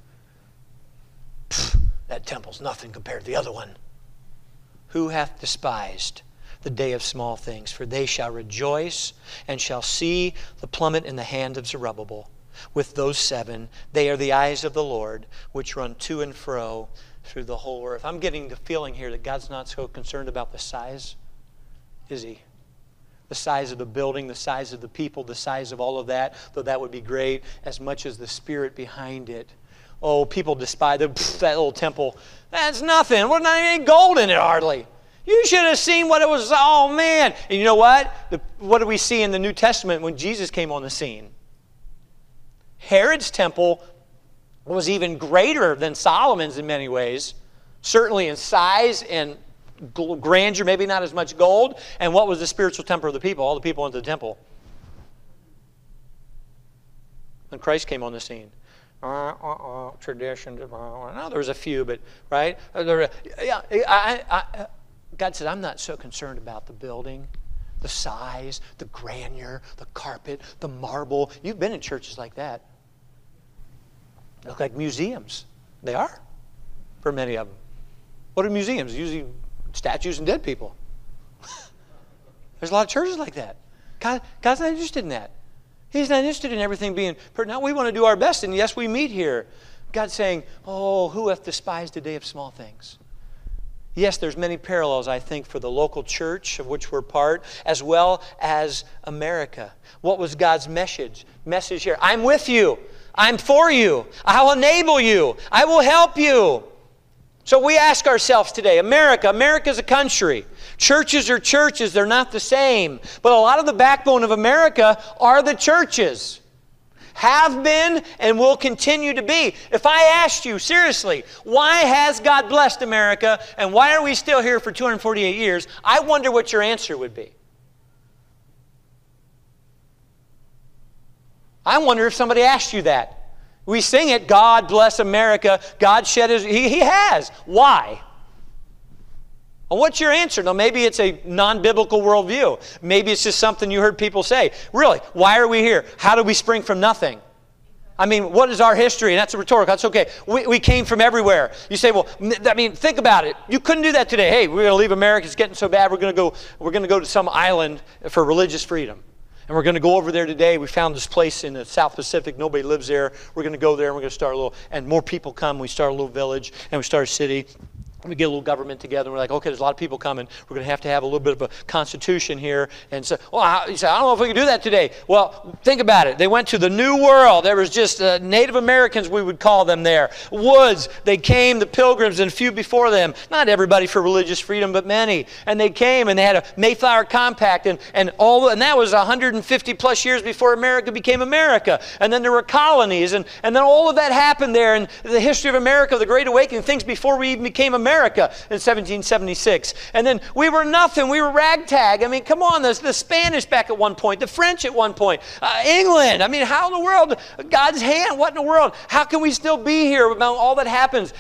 That temple's nothing compared to the other one. Who hath despised the day of small things? For they shall rejoice and shall see the plummet in the hand of Zerubbabel. With those 7, they are the eyes of the Lord, which run to and fro through the whole earth. I'm getting the feeling here that God's not so concerned about the size, is he? The size of the building, the size of the people, the size of all of that, though that would be great, as much as the spirit behind it. Oh, people despise that little temple. That's nothing. There's not even any gold in it hardly. You should have seen what it was. Oh, man. And you know what? What do we see in the New Testament when Jesus came on the scene? Herod's temple was even greater than Solomon's in many ways. Certainly in size and grandeur, maybe not as much gold. And what was the spiritual temple of the people? All the people went to the temple. When Christ came on the scene. Tradition. No, there was a few, but, right? God said, I'm not so concerned about the building, the size, the grandeur, the carpet, the marble. You've been in churches like that. They look like museums. They are, for many of them. What are museums? Usually statues and dead people. There's a lot of churches like that. God's not interested in that. He's not interested in everything being... Now we want to do our best, and yes, we meet here. God's saying, oh, who hath despised the day of small things? Yes, there's many parallels, I think, for the local church of which we're part, as well as America. What was God's message here? I'm with you. I'm for you. I'll enable you. I will help you. So we ask ourselves today, America's a country. Churches are churches. They're not the same. But a lot of the backbone of America are the churches. Have been and will continue to be. If I asked you, seriously, why has God blessed America and why are we still here for 248 years, I wonder what your answer would be. I wonder if somebody asked you that. We sing it, God bless America. God shed His... He has. Why? Well, what's your answer? Now, maybe it's a non-biblical worldview. Maybe it's just something you heard people say. Really, why are we here? How did we spring from nothing? I mean, what is our history? And that's a rhetorical. That's okay. We came from everywhere. You say, well, I mean, think about it. You couldn't do that today. Hey, we're going to leave America. It's getting so bad. We're going to go to some island for religious freedom. And we're going to go over there today. We found this place in the South Pacific. Nobody lives there. We're going to go there and we're going to start a little, and more people come. We start a little village and we start a city. We get a little government together, and we're like, okay, there's a lot of people coming. We're going to have a little bit of a constitution here. And so, you say, I don't know if we can do that today. Well, think about it. They went to the New World. There was just Native Americans, we would call them there. Woods. They came, the Pilgrims, and a few before them. Not everybody for religious freedom, but many. And they came, and they had a Mayflower Compact, and that was 150 plus years before America became America. And then there were colonies, and then all of that happened there. And the history of America, the Great Awakening, things before we even became America in 1776. And then we were nothing. We were ragtag. I mean, come on, the Spanish back at one point, the French at one point, England. I mean, how in the world? God's hand, what in the world? How can we still be here about all that happens?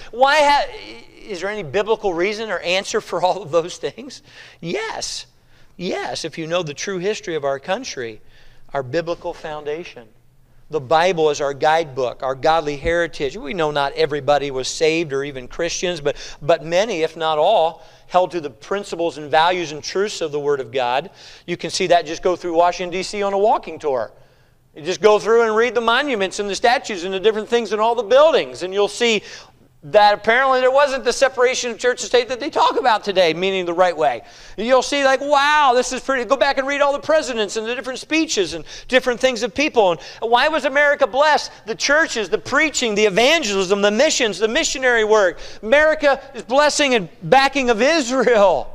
Is there any biblical reason or answer for all of those things? Yes. Yes, if you know the true history of our country, our biblical foundation. The Bible is our guidebook, our godly heritage. We know not everybody was saved or even Christians, but many, if not all, held to the principles and values and truths of the Word of God. You can see that just go through Washington, D.C. on a walking tour. You just go through and read the monuments and the statues and the different things in all the buildings, and you'll see that apparently there wasn't the separation of church and state that they talk about today, meaning the right way. You'll see like, wow, this is pretty. Go back and read all the presidents and the different speeches and different things of people. And why was America blessed? The churches, the preaching, the evangelism, the missions, the missionary work. America is blessing and backing of Israel.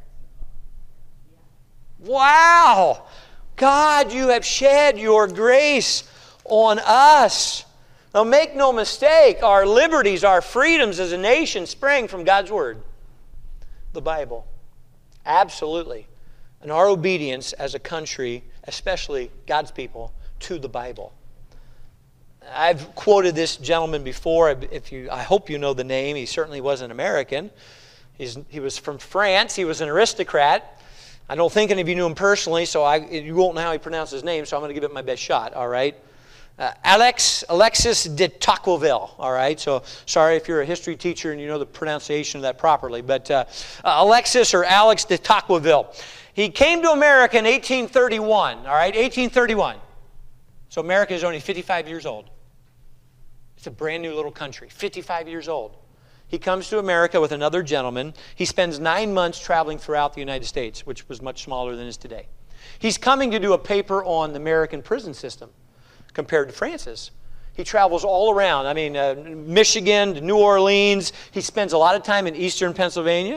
Wow. God, you have shed your grace on us. Now make no mistake, our liberties, our freedoms as a nation sprang from God's Word, the Bible. Absolutely. And our obedience as a country, especially God's people, to the Bible. I've quoted this gentleman before. I hope you know the name. He certainly wasn't American. He was from France. He was an aristocrat. I don't think any of you knew him personally, so you won't know how he pronounced his name, so I'm going to give it my best shot, all right? Alexis de Tocqueville, all right? So sorry if you're a history teacher and you know the pronunciation of that properly, but Alexis or Alex de Tocqueville. He came to America in 1831, all right? 1831. So America is only 55 years old. It's a brand new little country, 55 years old. He comes to America with another gentleman. He spends 9 months traveling throughout the United States, which was much smaller than it is today. He's coming to do a paper on the American prison system compared to France's. He travels all around. I mean, Michigan to New Orleans. He spends a lot of time in eastern Pennsylvania,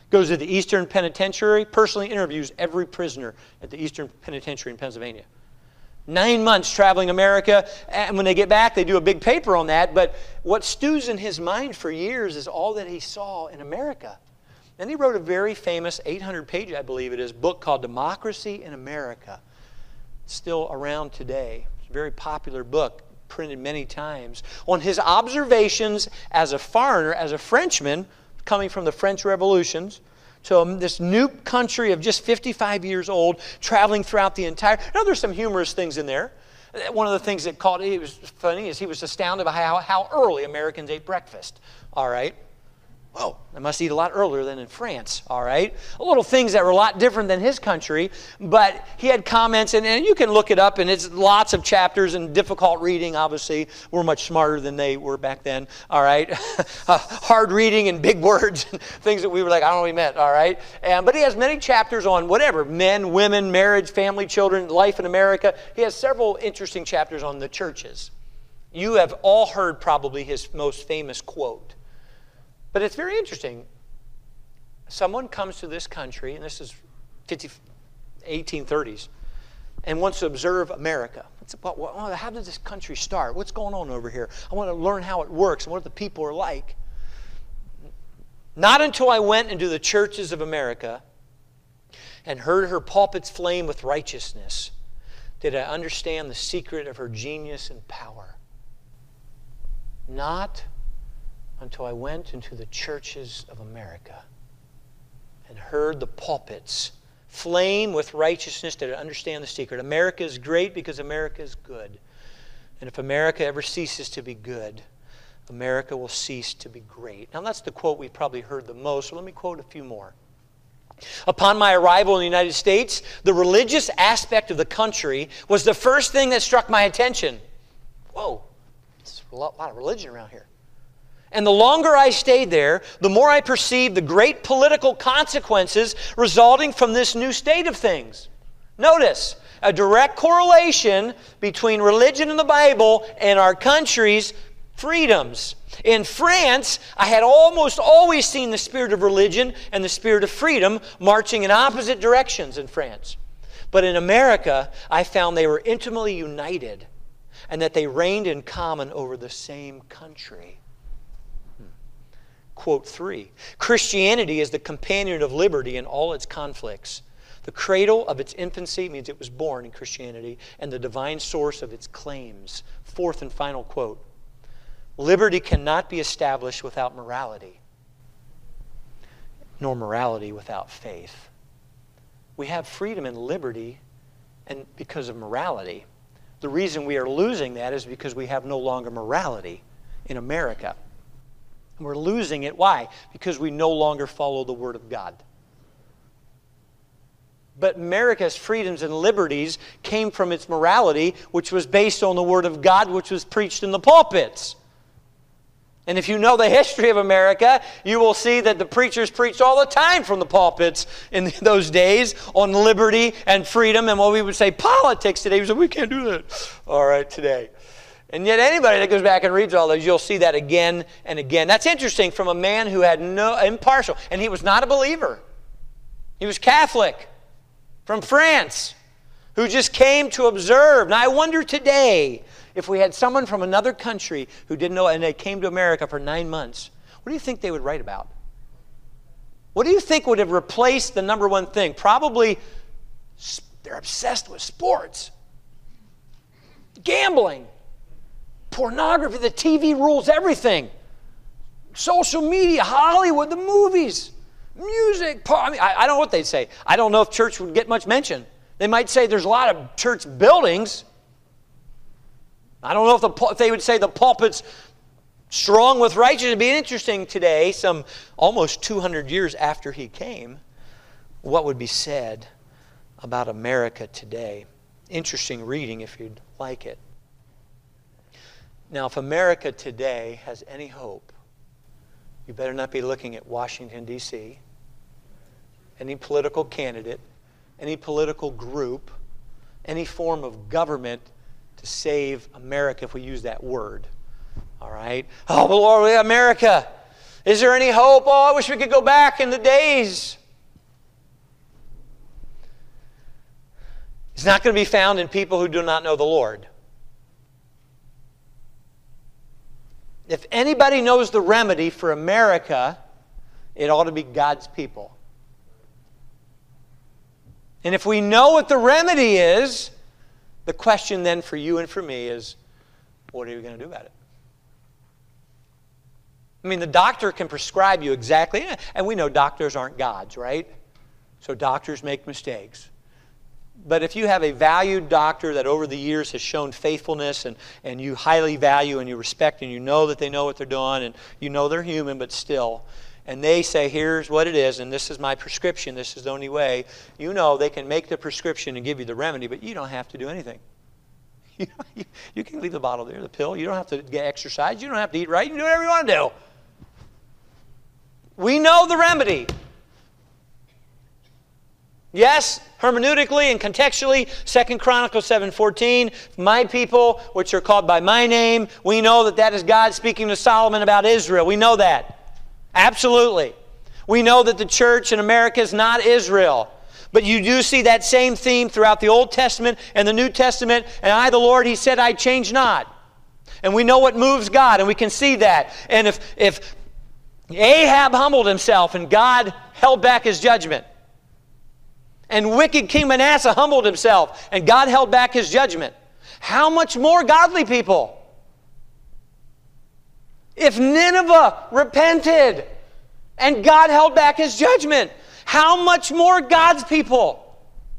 Goes to the Eastern Penitentiary, personally interviews every prisoner at the Eastern Penitentiary in Pennsylvania. 9 months traveling America, and when they get back, they do a big paper on that, but what stews in his mind for years is all that he saw in America. Then he wrote a very famous 800-page, I believe it is, book called Democracy in America. It's still around today. It's a very popular book, printed many times, on his observations as a foreigner, as a Frenchman, coming from the French Revolutions, to this new country of just 55 years old, traveling throughout the entire... Now, there's some humorous things in there. One of the things that caught it was funny is he was astounded by how early Americans ate breakfast. All right. Oh, they must eat a lot earlier than in France, all right? Little things that were a lot different than his country, but he had comments, and you can look it up, and it's lots of chapters and difficult reading, obviously. We're much smarter than they were back then, all right? Hard reading and big words, and things that we were like, I don't know what he meant, all right? But he has many chapters on whatever, men, women, marriage, family, children, life in America. He has several interesting chapters on the churches. You have all heard probably his most famous quote. But it's very interesting. Someone comes to this country, and this is 1830s, and wants to observe America. How did this country start? What's going on over here? I want to learn how it works and what the people are like. Not until I went into the churches of America and heard her pulpits flame with righteousness did I understand the secret of her genius and power. Not until I went into the churches of America and heard the pulpits flame with righteousness to understand the secret. America is great because America is good. And if America ever ceases to be good, America will cease to be great. Now that's the quote we've probably heard the most, so let me quote a few more. Upon my arrival in the United States, the religious aspect of the country was the first thing that struck my attention. Whoa, there's a lot of religion around here. And the longer I stayed there, the more I perceived the great political consequences resulting from this new state of things. Notice, a direct correlation between religion and the Bible and our country's freedoms. In France, I had almost always seen the spirit of religion and the spirit of freedom marching in opposite directions in France. But in America, I found they were intimately united and that they reigned in common over the same country. Quote 3, Christianity is the companion of liberty in all its conflicts. The cradle of its infancy means it was born in Christianity, and the divine source of its claims. Fourth and final quote, liberty cannot be established without morality, nor morality without faith. We have freedom and liberty and because of morality. The reason we are losing that is because we have no longer morality in America. We're losing it. Why? Because we no longer follow the Word of God. But America's freedoms and liberties came from its morality, which was based on the Word of God, which was preached in the pulpits. And if you know the history of America, you will see that the preachers preached all the time from the pulpits in those days on liberty and freedom and what we would say politics today. We say, we can't do that. All right, today. And yet anybody that goes back and reads all those, you'll see that again and again. That's interesting from a man who had no impartial, and he was not a believer. He was Catholic from France who just came to observe. Now I wonder today if we had someone from another country who didn't know and they came to America for 9 months, what do you think they would write about? What do you think would have replaced the number one thing? Probably they're obsessed with sports, gambling, pornography. The TV rules everything. Social media, Hollywood, the movies, music. I don't know what they'd say. I don't know if church would get much mention. They might say there's a lot of church buildings. I don't know if they would say the pulpit's strong with righteousness. It'd be interesting today, some almost 200 years after he came, what would be said about America today. Interesting reading if you'd like it. Now, if America today has any hope, you better not be looking at Washington, D.C., any political candidate, any political group, any form of government to save America, if we use that word. All right? Oh, Lord, America, Is there any hope? Oh, I wish we could go back in the days. It's not going to be found in people who do not know the Lord. If anybody knows the remedy for America, it ought to be God's people. And if we know what the remedy is, the question then for you and for me is, what are you going to do about it? I mean, the doctor can prescribe you exactly, and we know doctors aren't gods, right? So doctors make mistakes. But if you have a valued doctor that over the years has shown faithfulness and you highly value and you respect and you know that they know what they're doing and you know they're human but still, and they say, here's what it is and this is my prescription, this is the only way, you know they can make the prescription and give you the remedy, but you don't have to do anything. You can leave the bottle there, the pill. You don't have to get exercise. You don't have to eat right. You can do whatever you want to do. We know the remedy. Yes, hermeneutically and contextually, 2 Chronicles 7:14, my people, which are called by my name, we know that that is God speaking to Solomon about Israel. We know that. Absolutely. We know that the church in America is not Israel. But you do see that same theme throughout the Old Testament and the New Testament. And I, the Lord, He said, I change not. And we know what moves God, and we can see that. And if Ahab humbled himself and God held back His judgment, and wicked King Manasseh humbled himself, and God held back His judgment, how much more godly people? If Nineveh repented and God held back His judgment, how much more God's people?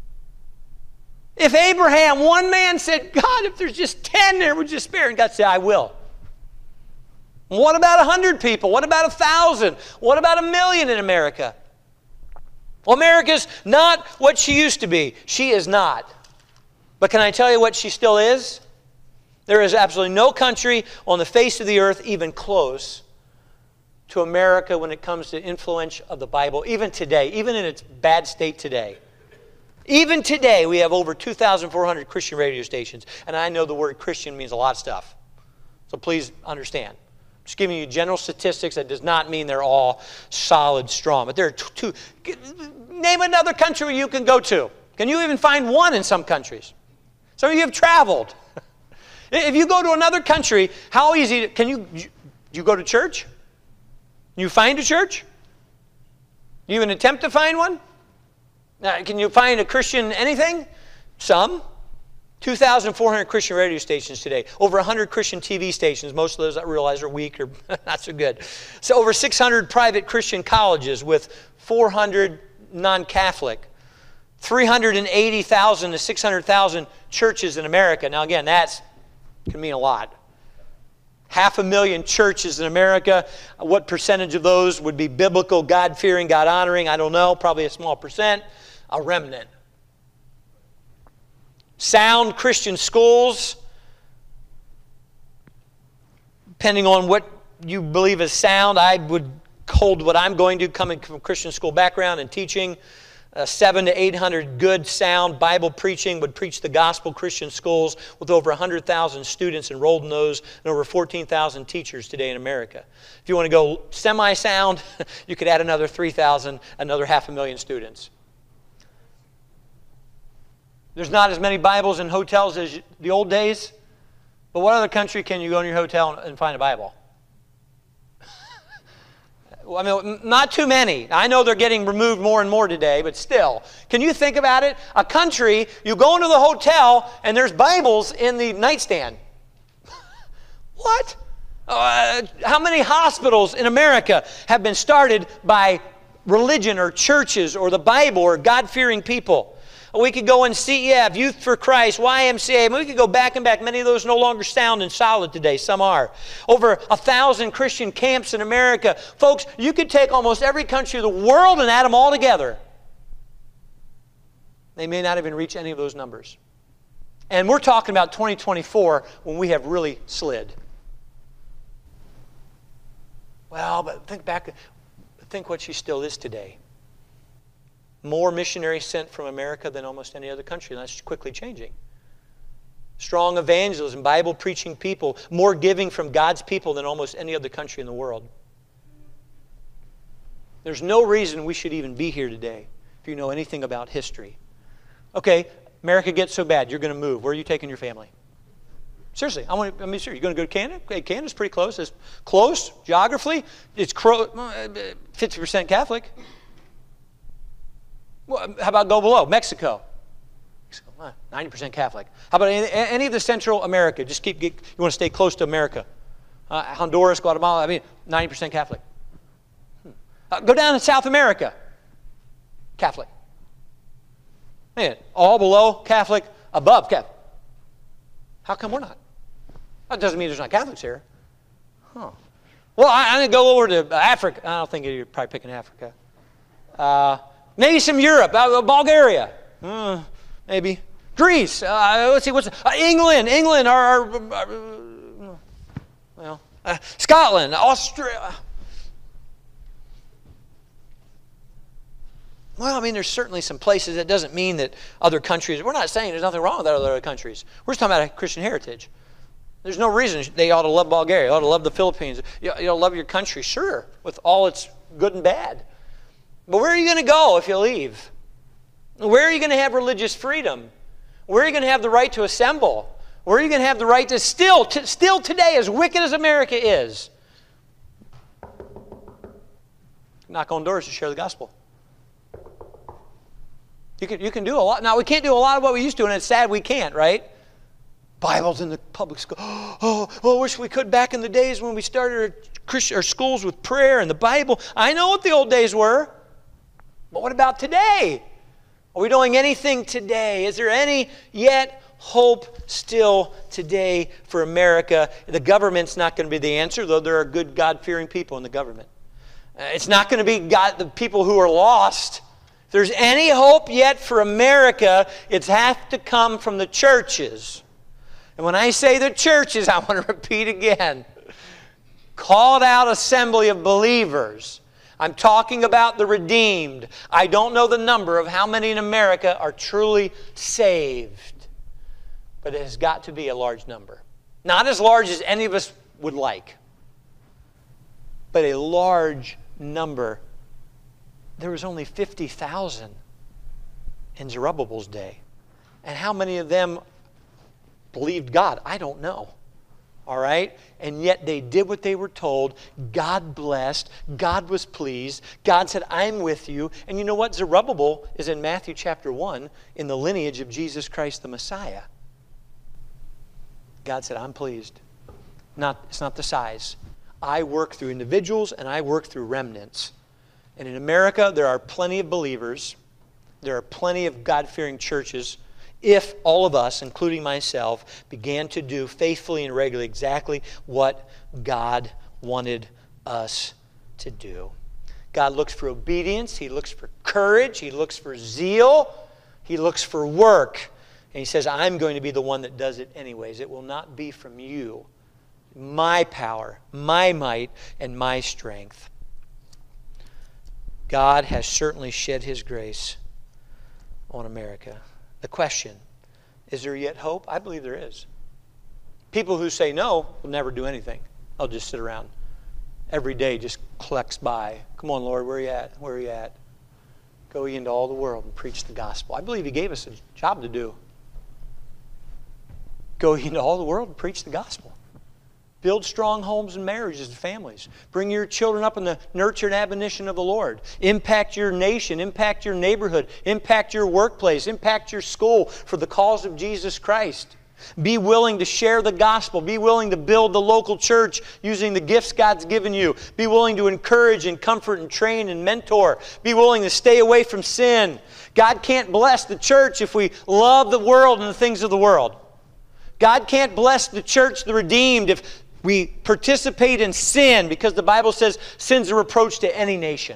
If Abraham, one man, said, God, if there's just 10 there, would you spare? And God said, I will. What about 100 people? What about 1,000? What about 1,000,000 in America? Well, America's not what she used to be. She is not. But can I tell you what she still is? There is absolutely no country on the face of the earth even close to America when it comes to influence of the Bible, even today, even in its bad state today. Even today, we have over 2,400 Christian radio stations. And I know the word Christian means a lot of stuff. So please understand. I'm just giving you general statistics. That does not mean they're all solid, strong. But there are two. Name another country where you can go to. Can you even find one in some countries? Some of you have traveled. If you go to another country, how easy can you go to church? You find a church? You even attempt to find one? Can you find a Christian anything? Some. 2,400 Christian radio stations today. Over 100 Christian TV stations. Most of those I realize are weak or not so good. So over 600 private Christian colleges with 400 non-Catholic. 380,000 to 600,000 churches in America. Now again, that can mean a lot. 500,000 churches in America. What percentage of those would be biblical, God-fearing, God-honoring? I don't know. Probably a small percent. A remnant. Sound Christian schools, depending on what you believe is sound. I would hold what I'm going to, coming from a Christian school background and teaching. 700 to 800 good, sound Bible preaching would preach the gospel Christian schools with over 100,000 students enrolled in those and over 14,000 teachers today in America. If you want to go semi-sound, you could add another 3,000, another 500,000 students. There's not as many Bibles in hotels as the old days, but what other country can you go in your hotel and find a Bible? I mean, not too many. I know they're getting removed more and more today, but still. Can you think about it? A country, you go into the hotel and there's Bibles in the nightstand. What? How many hospitals in America have been started by religion or churches or the Bible or God-fearing people? We could go in CEF, Youth for Christ, YMCA. We could go back and back. Many of those no longer sound and solid today. Some are. Over 1,000 Christian camps in America. Folks, you could take almost every country of the world and add them all together. They may not even reach any of those numbers. And we're talking about 2024 when we have really slid. Well, but think back. Think what she still is today. More missionaries sent from America than almost any other country, and that's quickly changing. Strong evangelism, Bible-preaching people, more giving from God's people than almost any other country in the world. There's no reason we should even be here today if you know anything about history. Okay, America gets so bad, you're going to move. Where are you taking your family? Seriously, serious. You're going to go to Canada? Okay, Canada's pretty close. It's close geographically. It's 50% Catholic. Well, how about go below? Mexico. 90% Catholic. How about any of the Central America? Just you want to stay close to America. Honduras, Guatemala, 90% Catholic. Go down to South America. Catholic. Man, all below Catholic, above Catholic. How come we're not? That doesn't mean there's not Catholics here. Huh. Well, I'm going to go over to Africa. I don't think you're probably picking Africa. Maybe some Europe, Bulgaria. Maybe. Greece. Let's see, England. Scotland, Australia. Well, there's certainly some places. That doesn't mean that other countries, we're not saying there's nothing wrong with other countries. We're just talking about a Christian heritage. There's no reason they ought to love Bulgaria, ought to love the Philippines. You ought to love your country, sure, with all its good and bad. But where are you going to go if you leave? Where are you going to have religious freedom? Where are you going to have the right to assemble? Where are you going to have the right to still today, as wicked as America is, knock on doors to share the gospel? You can do a lot. Now, we can't do a lot of what we used to, and it's sad we can't, right? Bibles in the public school. I wish we could back in the days when we started our schools with prayer and the Bible. I know what the old days were. But what about today? Are we doing anything today? Is there any yet hope still today for America? The government's not going to be the answer, though there are good God-fearing people in the government. It's not going to be the people who are lost. If there's any hope yet for America, it's have to come from the churches. And when I say the churches, I want to repeat again. Called out assembly of believers. I'm talking about the redeemed. I don't know the number of how many in America are truly saved. But it has got to be a large number. Not as large as any of us would like. But a large number. There was only 50,000 in Zerubbabel's day. And how many of them believed God? I don't know. All right? And yet they did what they were told. God blessed. God was pleased. God said, I'm with you. And you know what? Zerubbabel is in Matthew chapter 1 in the lineage of Jesus Christ the Messiah. God said, I'm pleased. It's not the size. I work through individuals and I work through remnants. And in America, there are plenty of believers. There are plenty of God-fearing churches. If all of us, including myself, began to do faithfully and regularly exactly what God wanted us to do. God looks for obedience. He looks for courage. He looks for zeal. He looks for work. And He says, I'm going to be the one that does it anyways. It will not be from you. My power, my might, and my strength. God has certainly shed His grace on America. The question, is there yet hope? I believe there is. People who say no will never do anything. They'll just sit around. Every day just collects by. Come on, Lord, where are you at? Where are you at? Go ye into all the world and preach the gospel. I believe He gave us a job to do. Go ye into all the world and preach the gospel. Build strong homes and marriages and families. Bring your children up in the nurture and admonition of the Lord. Impact your nation. Impact your neighborhood. Impact your workplace. Impact your school for the cause of Jesus Christ. Be willing to share the gospel. Be willing to build the local church using the gifts God's given you. Be willing to encourage and comfort and train and mentor. Be willing to stay away from sin. God can't bless the church if we love the world and the things of the world. God can't bless the church, the redeemed, if we participate in sin, because the Bible says sin's a reproach to any nation.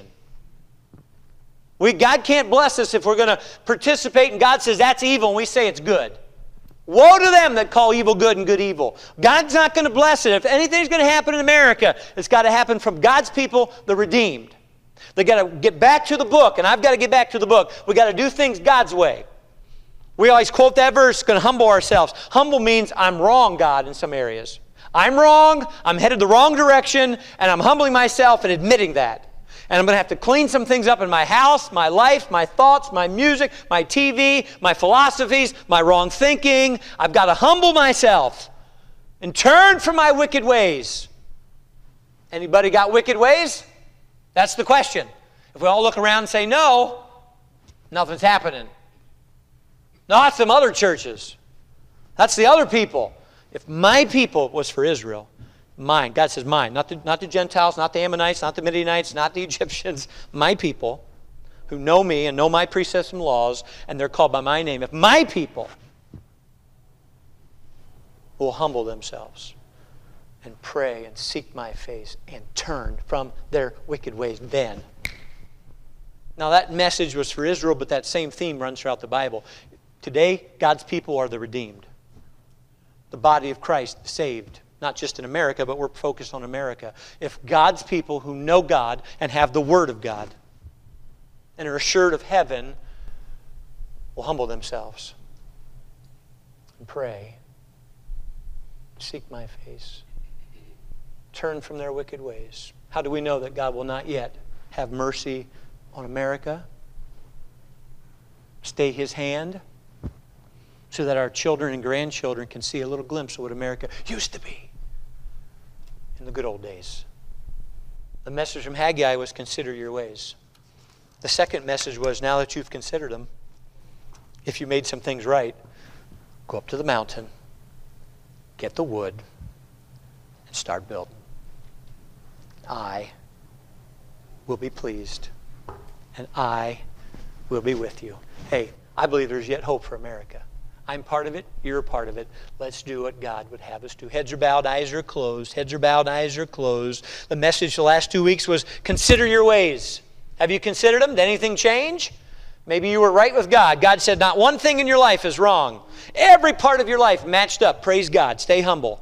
God can't bless us if we're going to participate and God says that's evil and we say it's good. Woe to them that call evil good and good evil. God's not going to bless it. If anything's going to happen in America, it's got to happen from God's people, the redeemed. They got to get back to the book, and I've got to get back to the book. We got to do things God's way. We always quote that verse, going to humble ourselves. Humble means I'm wrong, God, in some areas. I'm wrong, I'm headed the wrong direction, and I'm humbling myself and admitting that. And I'm going to have to clean some things up in my house, my life, my thoughts, my music, my TV, my philosophies, my wrong thinking. I've got to humble myself and turn from my wicked ways. Anybody got wicked ways? That's the question. If we all look around and say no, nothing's happening. No, that's some other churches. That's the other people. If my people was for Israel, mine, God says mine, not the Gentiles, not the Ammonites, not the Midianites, not the Egyptians, my people who know me and know my precepts and laws, and they're called by my name. If my people will humble themselves and pray and seek my face and turn from their wicked ways, then. Now that message was for Israel, but that same theme runs throughout the Bible. Today, God's people are the redeemed. The body of Christ saved. Not just in America, but we're focused on America. If God's people who know God and have the Word of God and are assured of heaven will humble themselves and pray, seek my face, turn from their wicked ways. How do we know that God will not yet have mercy on America? Stay His hand so that our children and grandchildren can see a little glimpse of what America used to be in the good old days. The message from Haggai was, consider your ways. The second message was, now that you've considered them, if you made some things right, go up to the mountain, get the wood, and start building. I will be pleased, and I will be with you. Hey, I believe there's yet hope for America. I'm part of it. You're a part of it. Let's do what God would have us do. Heads are bowed, eyes are closed. Heads are bowed, eyes are closed. The message the last 2 weeks was, consider your ways. Have you considered them? Did anything change? Maybe you were right with God. God said not one thing in your life is wrong. Every part of your life matched up. Praise God. Stay humble.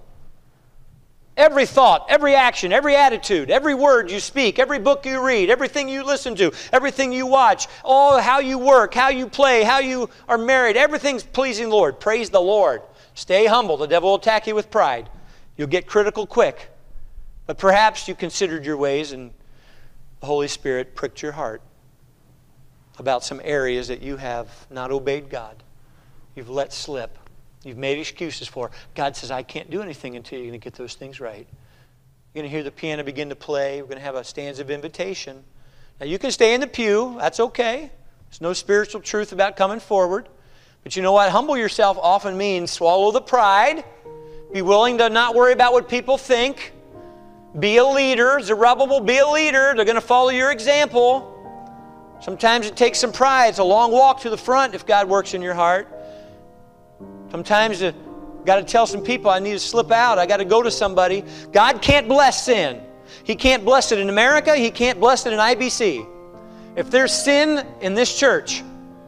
Every thought, every action, every attitude, every word you speak, every book you read, everything you listen to, everything you watch, how you work, how you play, how you are married, everything's pleasing the Lord. Praise the Lord. Stay humble. The devil will attack you with pride. You'll get critical quick. But perhaps you considered your ways and the Holy Spirit pricked your heart about some areas that you have not obeyed God. You've let slip. You've made excuses for. God says, I can't do anything until you're going to get those things right. You're going to hear the piano begin to play. We're going to have a stanza of invitation. Now, you can stay in the pew. That's okay. There's no spiritual truth about coming forward. But you know what? Humble yourself often means swallow the pride. Be willing to not worry about what people think. Be a leader. Zerubbabel, be a leader. They're going to follow your example. Sometimes it takes some pride. It's a long walk to the front if God works in your heart. Sometimes you've got to tell some people, I need to slip out. I got to go to somebody. God can't bless sin. He can't bless it in America. He can't bless it in IBC. If there's sin in this church,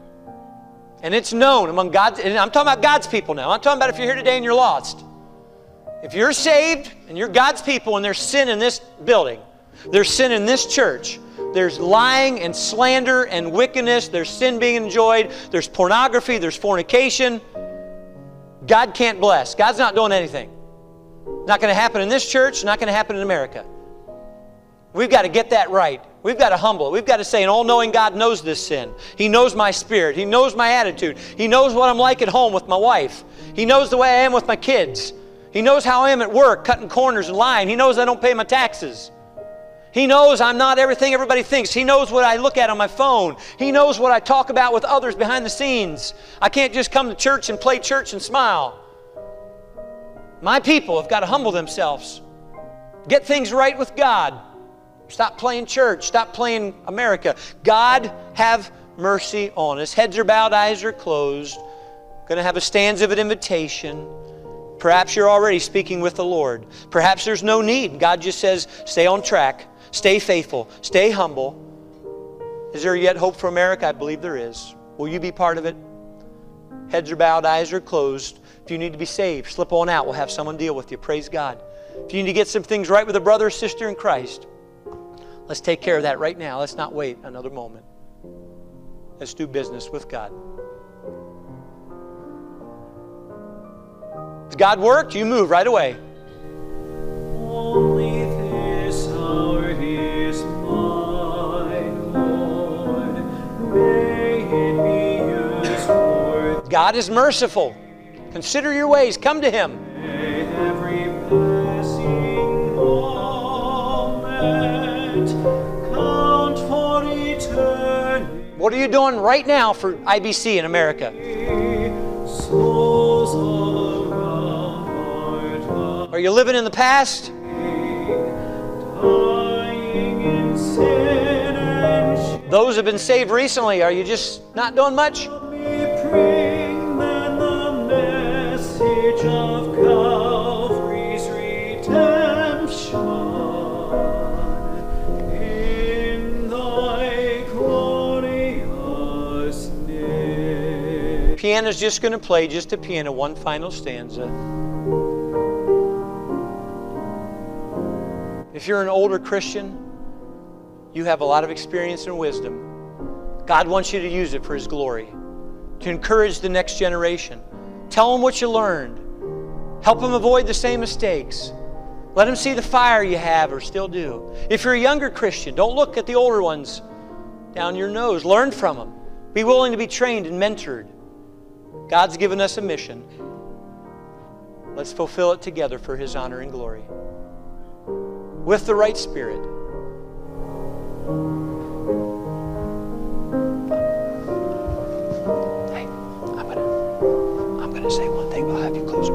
and it's known among God's, and I'm talking about God's people now. I'm talking about if you're here today and you're lost. If you're saved and you're God's people and there's sin in this building, there's sin in this church, there's lying and slander and wickedness, there's sin being enjoyed, there's pornography, there's fornication, God can't bless. God's not doing anything. Not going to happen in this church, not going to happen in America. We've got to get that right. We've got to humble it. We've got to say, an all-knowing God knows this sin. He knows my spirit. He knows my attitude. He knows what I'm like at home with my wife. He knows the way I am with my kids. He knows how I am at work, cutting corners and lying. He knows I don't pay my taxes. He knows I'm not everything everybody thinks. He knows what I look at on my phone. He knows what I talk about with others behind the scenes. I can't just come to church and play church and smile. My people have got to humble themselves. Get things right with God. Stop playing church. Stop playing America. God, have mercy on us. Heads are bowed, eyes are closed. Going to have a stanza of an invitation. Perhaps you're already speaking with the Lord. Perhaps there's no need. God just says, stay on track. Stay faithful. Stay humble. Is there yet hope for America? I believe there is. Will you be part of it? Heads are bowed, eyes are closed. If you need to be saved, slip on out. We'll have someone deal with you. Praise God. If you need to get some things right with a brother or sister in Christ, let's take care of that right now. Let's not wait another moment. Let's do business with God. If God worked, you move right away. Only this hour His God is merciful. Consider your ways. Come to Him. May every passing moment count for eternity. What are you doing right now for IBC in America? Souls around our time, Are you living in the past? dying in sin and shame. Those who have been saved recently, are you just not doing much? We bring then the message of Calvary's redemption in Thy glorious name. Piano's just going to play just a piano, one final stanza. If you're an older Christian, you have a lot of experience and wisdom. God wants you to use it for His glory, to encourage the next generation. Tell them what you learned. Help them avoid the same mistakes. Let them see the fire you have or still do. If you're a younger Christian, don't look at the older ones down your nose. Learn from them. Be willing to be trained and mentored. God's given us a mission. Let's fulfill it together for His honor and glory. With the right spirit. Hey, I'm gonna say one thing, but I'll have you close.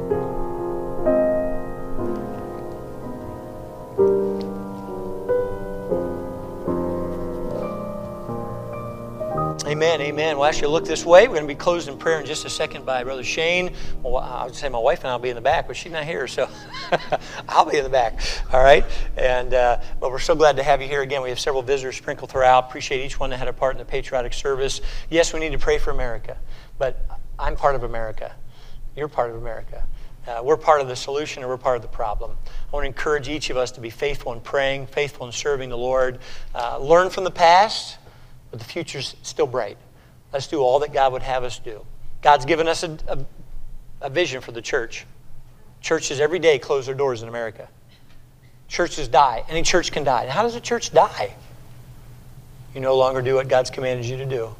Amen, amen. Well, actually, look this way. We're going to be closed in prayer in just a second by Brother Shane. Well, I would say my wife and I will be in the back, but she's not here, so I'll be in the back. All right? And but we're so glad to have you here again. We have several visitors sprinkled throughout. Appreciate each one that had a part in the patriotic service. Yes, we need to pray for America, but I'm part of America. You're part of America. We're part of the solution, and we're part of the problem. I want to encourage each of us to be faithful in praying, faithful in serving the Lord. Learn from the past, but the future's still bright. Let's do all that God would have us do. God's given us a vision for the church. Churches every day close their doors in America. Churches die. Any church can die. And how does a church die? You no longer do what God's commanded you to do.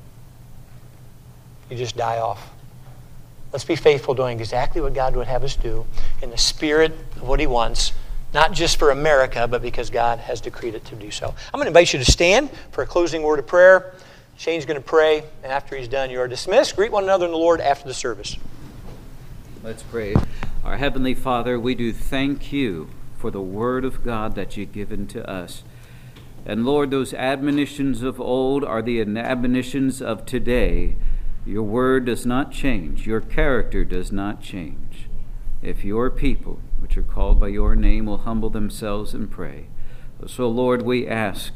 You just die off. Let's be faithful doing exactly what God would have us do in the spirit of what He wants, not just for America, but because God has decreed it to do so. I'm going to invite you to stand for a closing word of prayer. Shane's going to pray, and after he's done, you are dismissed. Greet one another in the Lord after the service. Let's pray. Our Heavenly Father, we do thank You for the Word of God that You've given to us. And Lord, those admonitions of old are the admonitions of today. Your Word does not change. Your character does not change. If Your people, which are called by Your name, will humble themselves and pray. So, Lord, we ask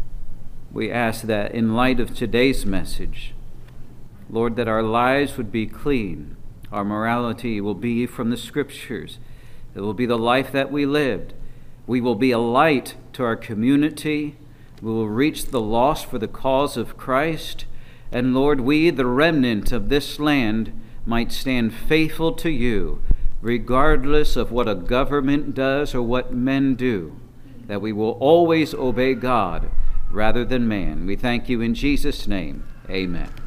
that in light of today's message, Lord, that our lives would be clean. Our morality will be from the Scriptures. It will be the life that we lived. We will be a light to our community. We will reach the lost for the cause of Christ. And Lord, we, the remnant of this land, might stand faithful to You, regardless of what a government does or what men do, that we will always obey God rather than man. We thank You in Jesus' name. Amen.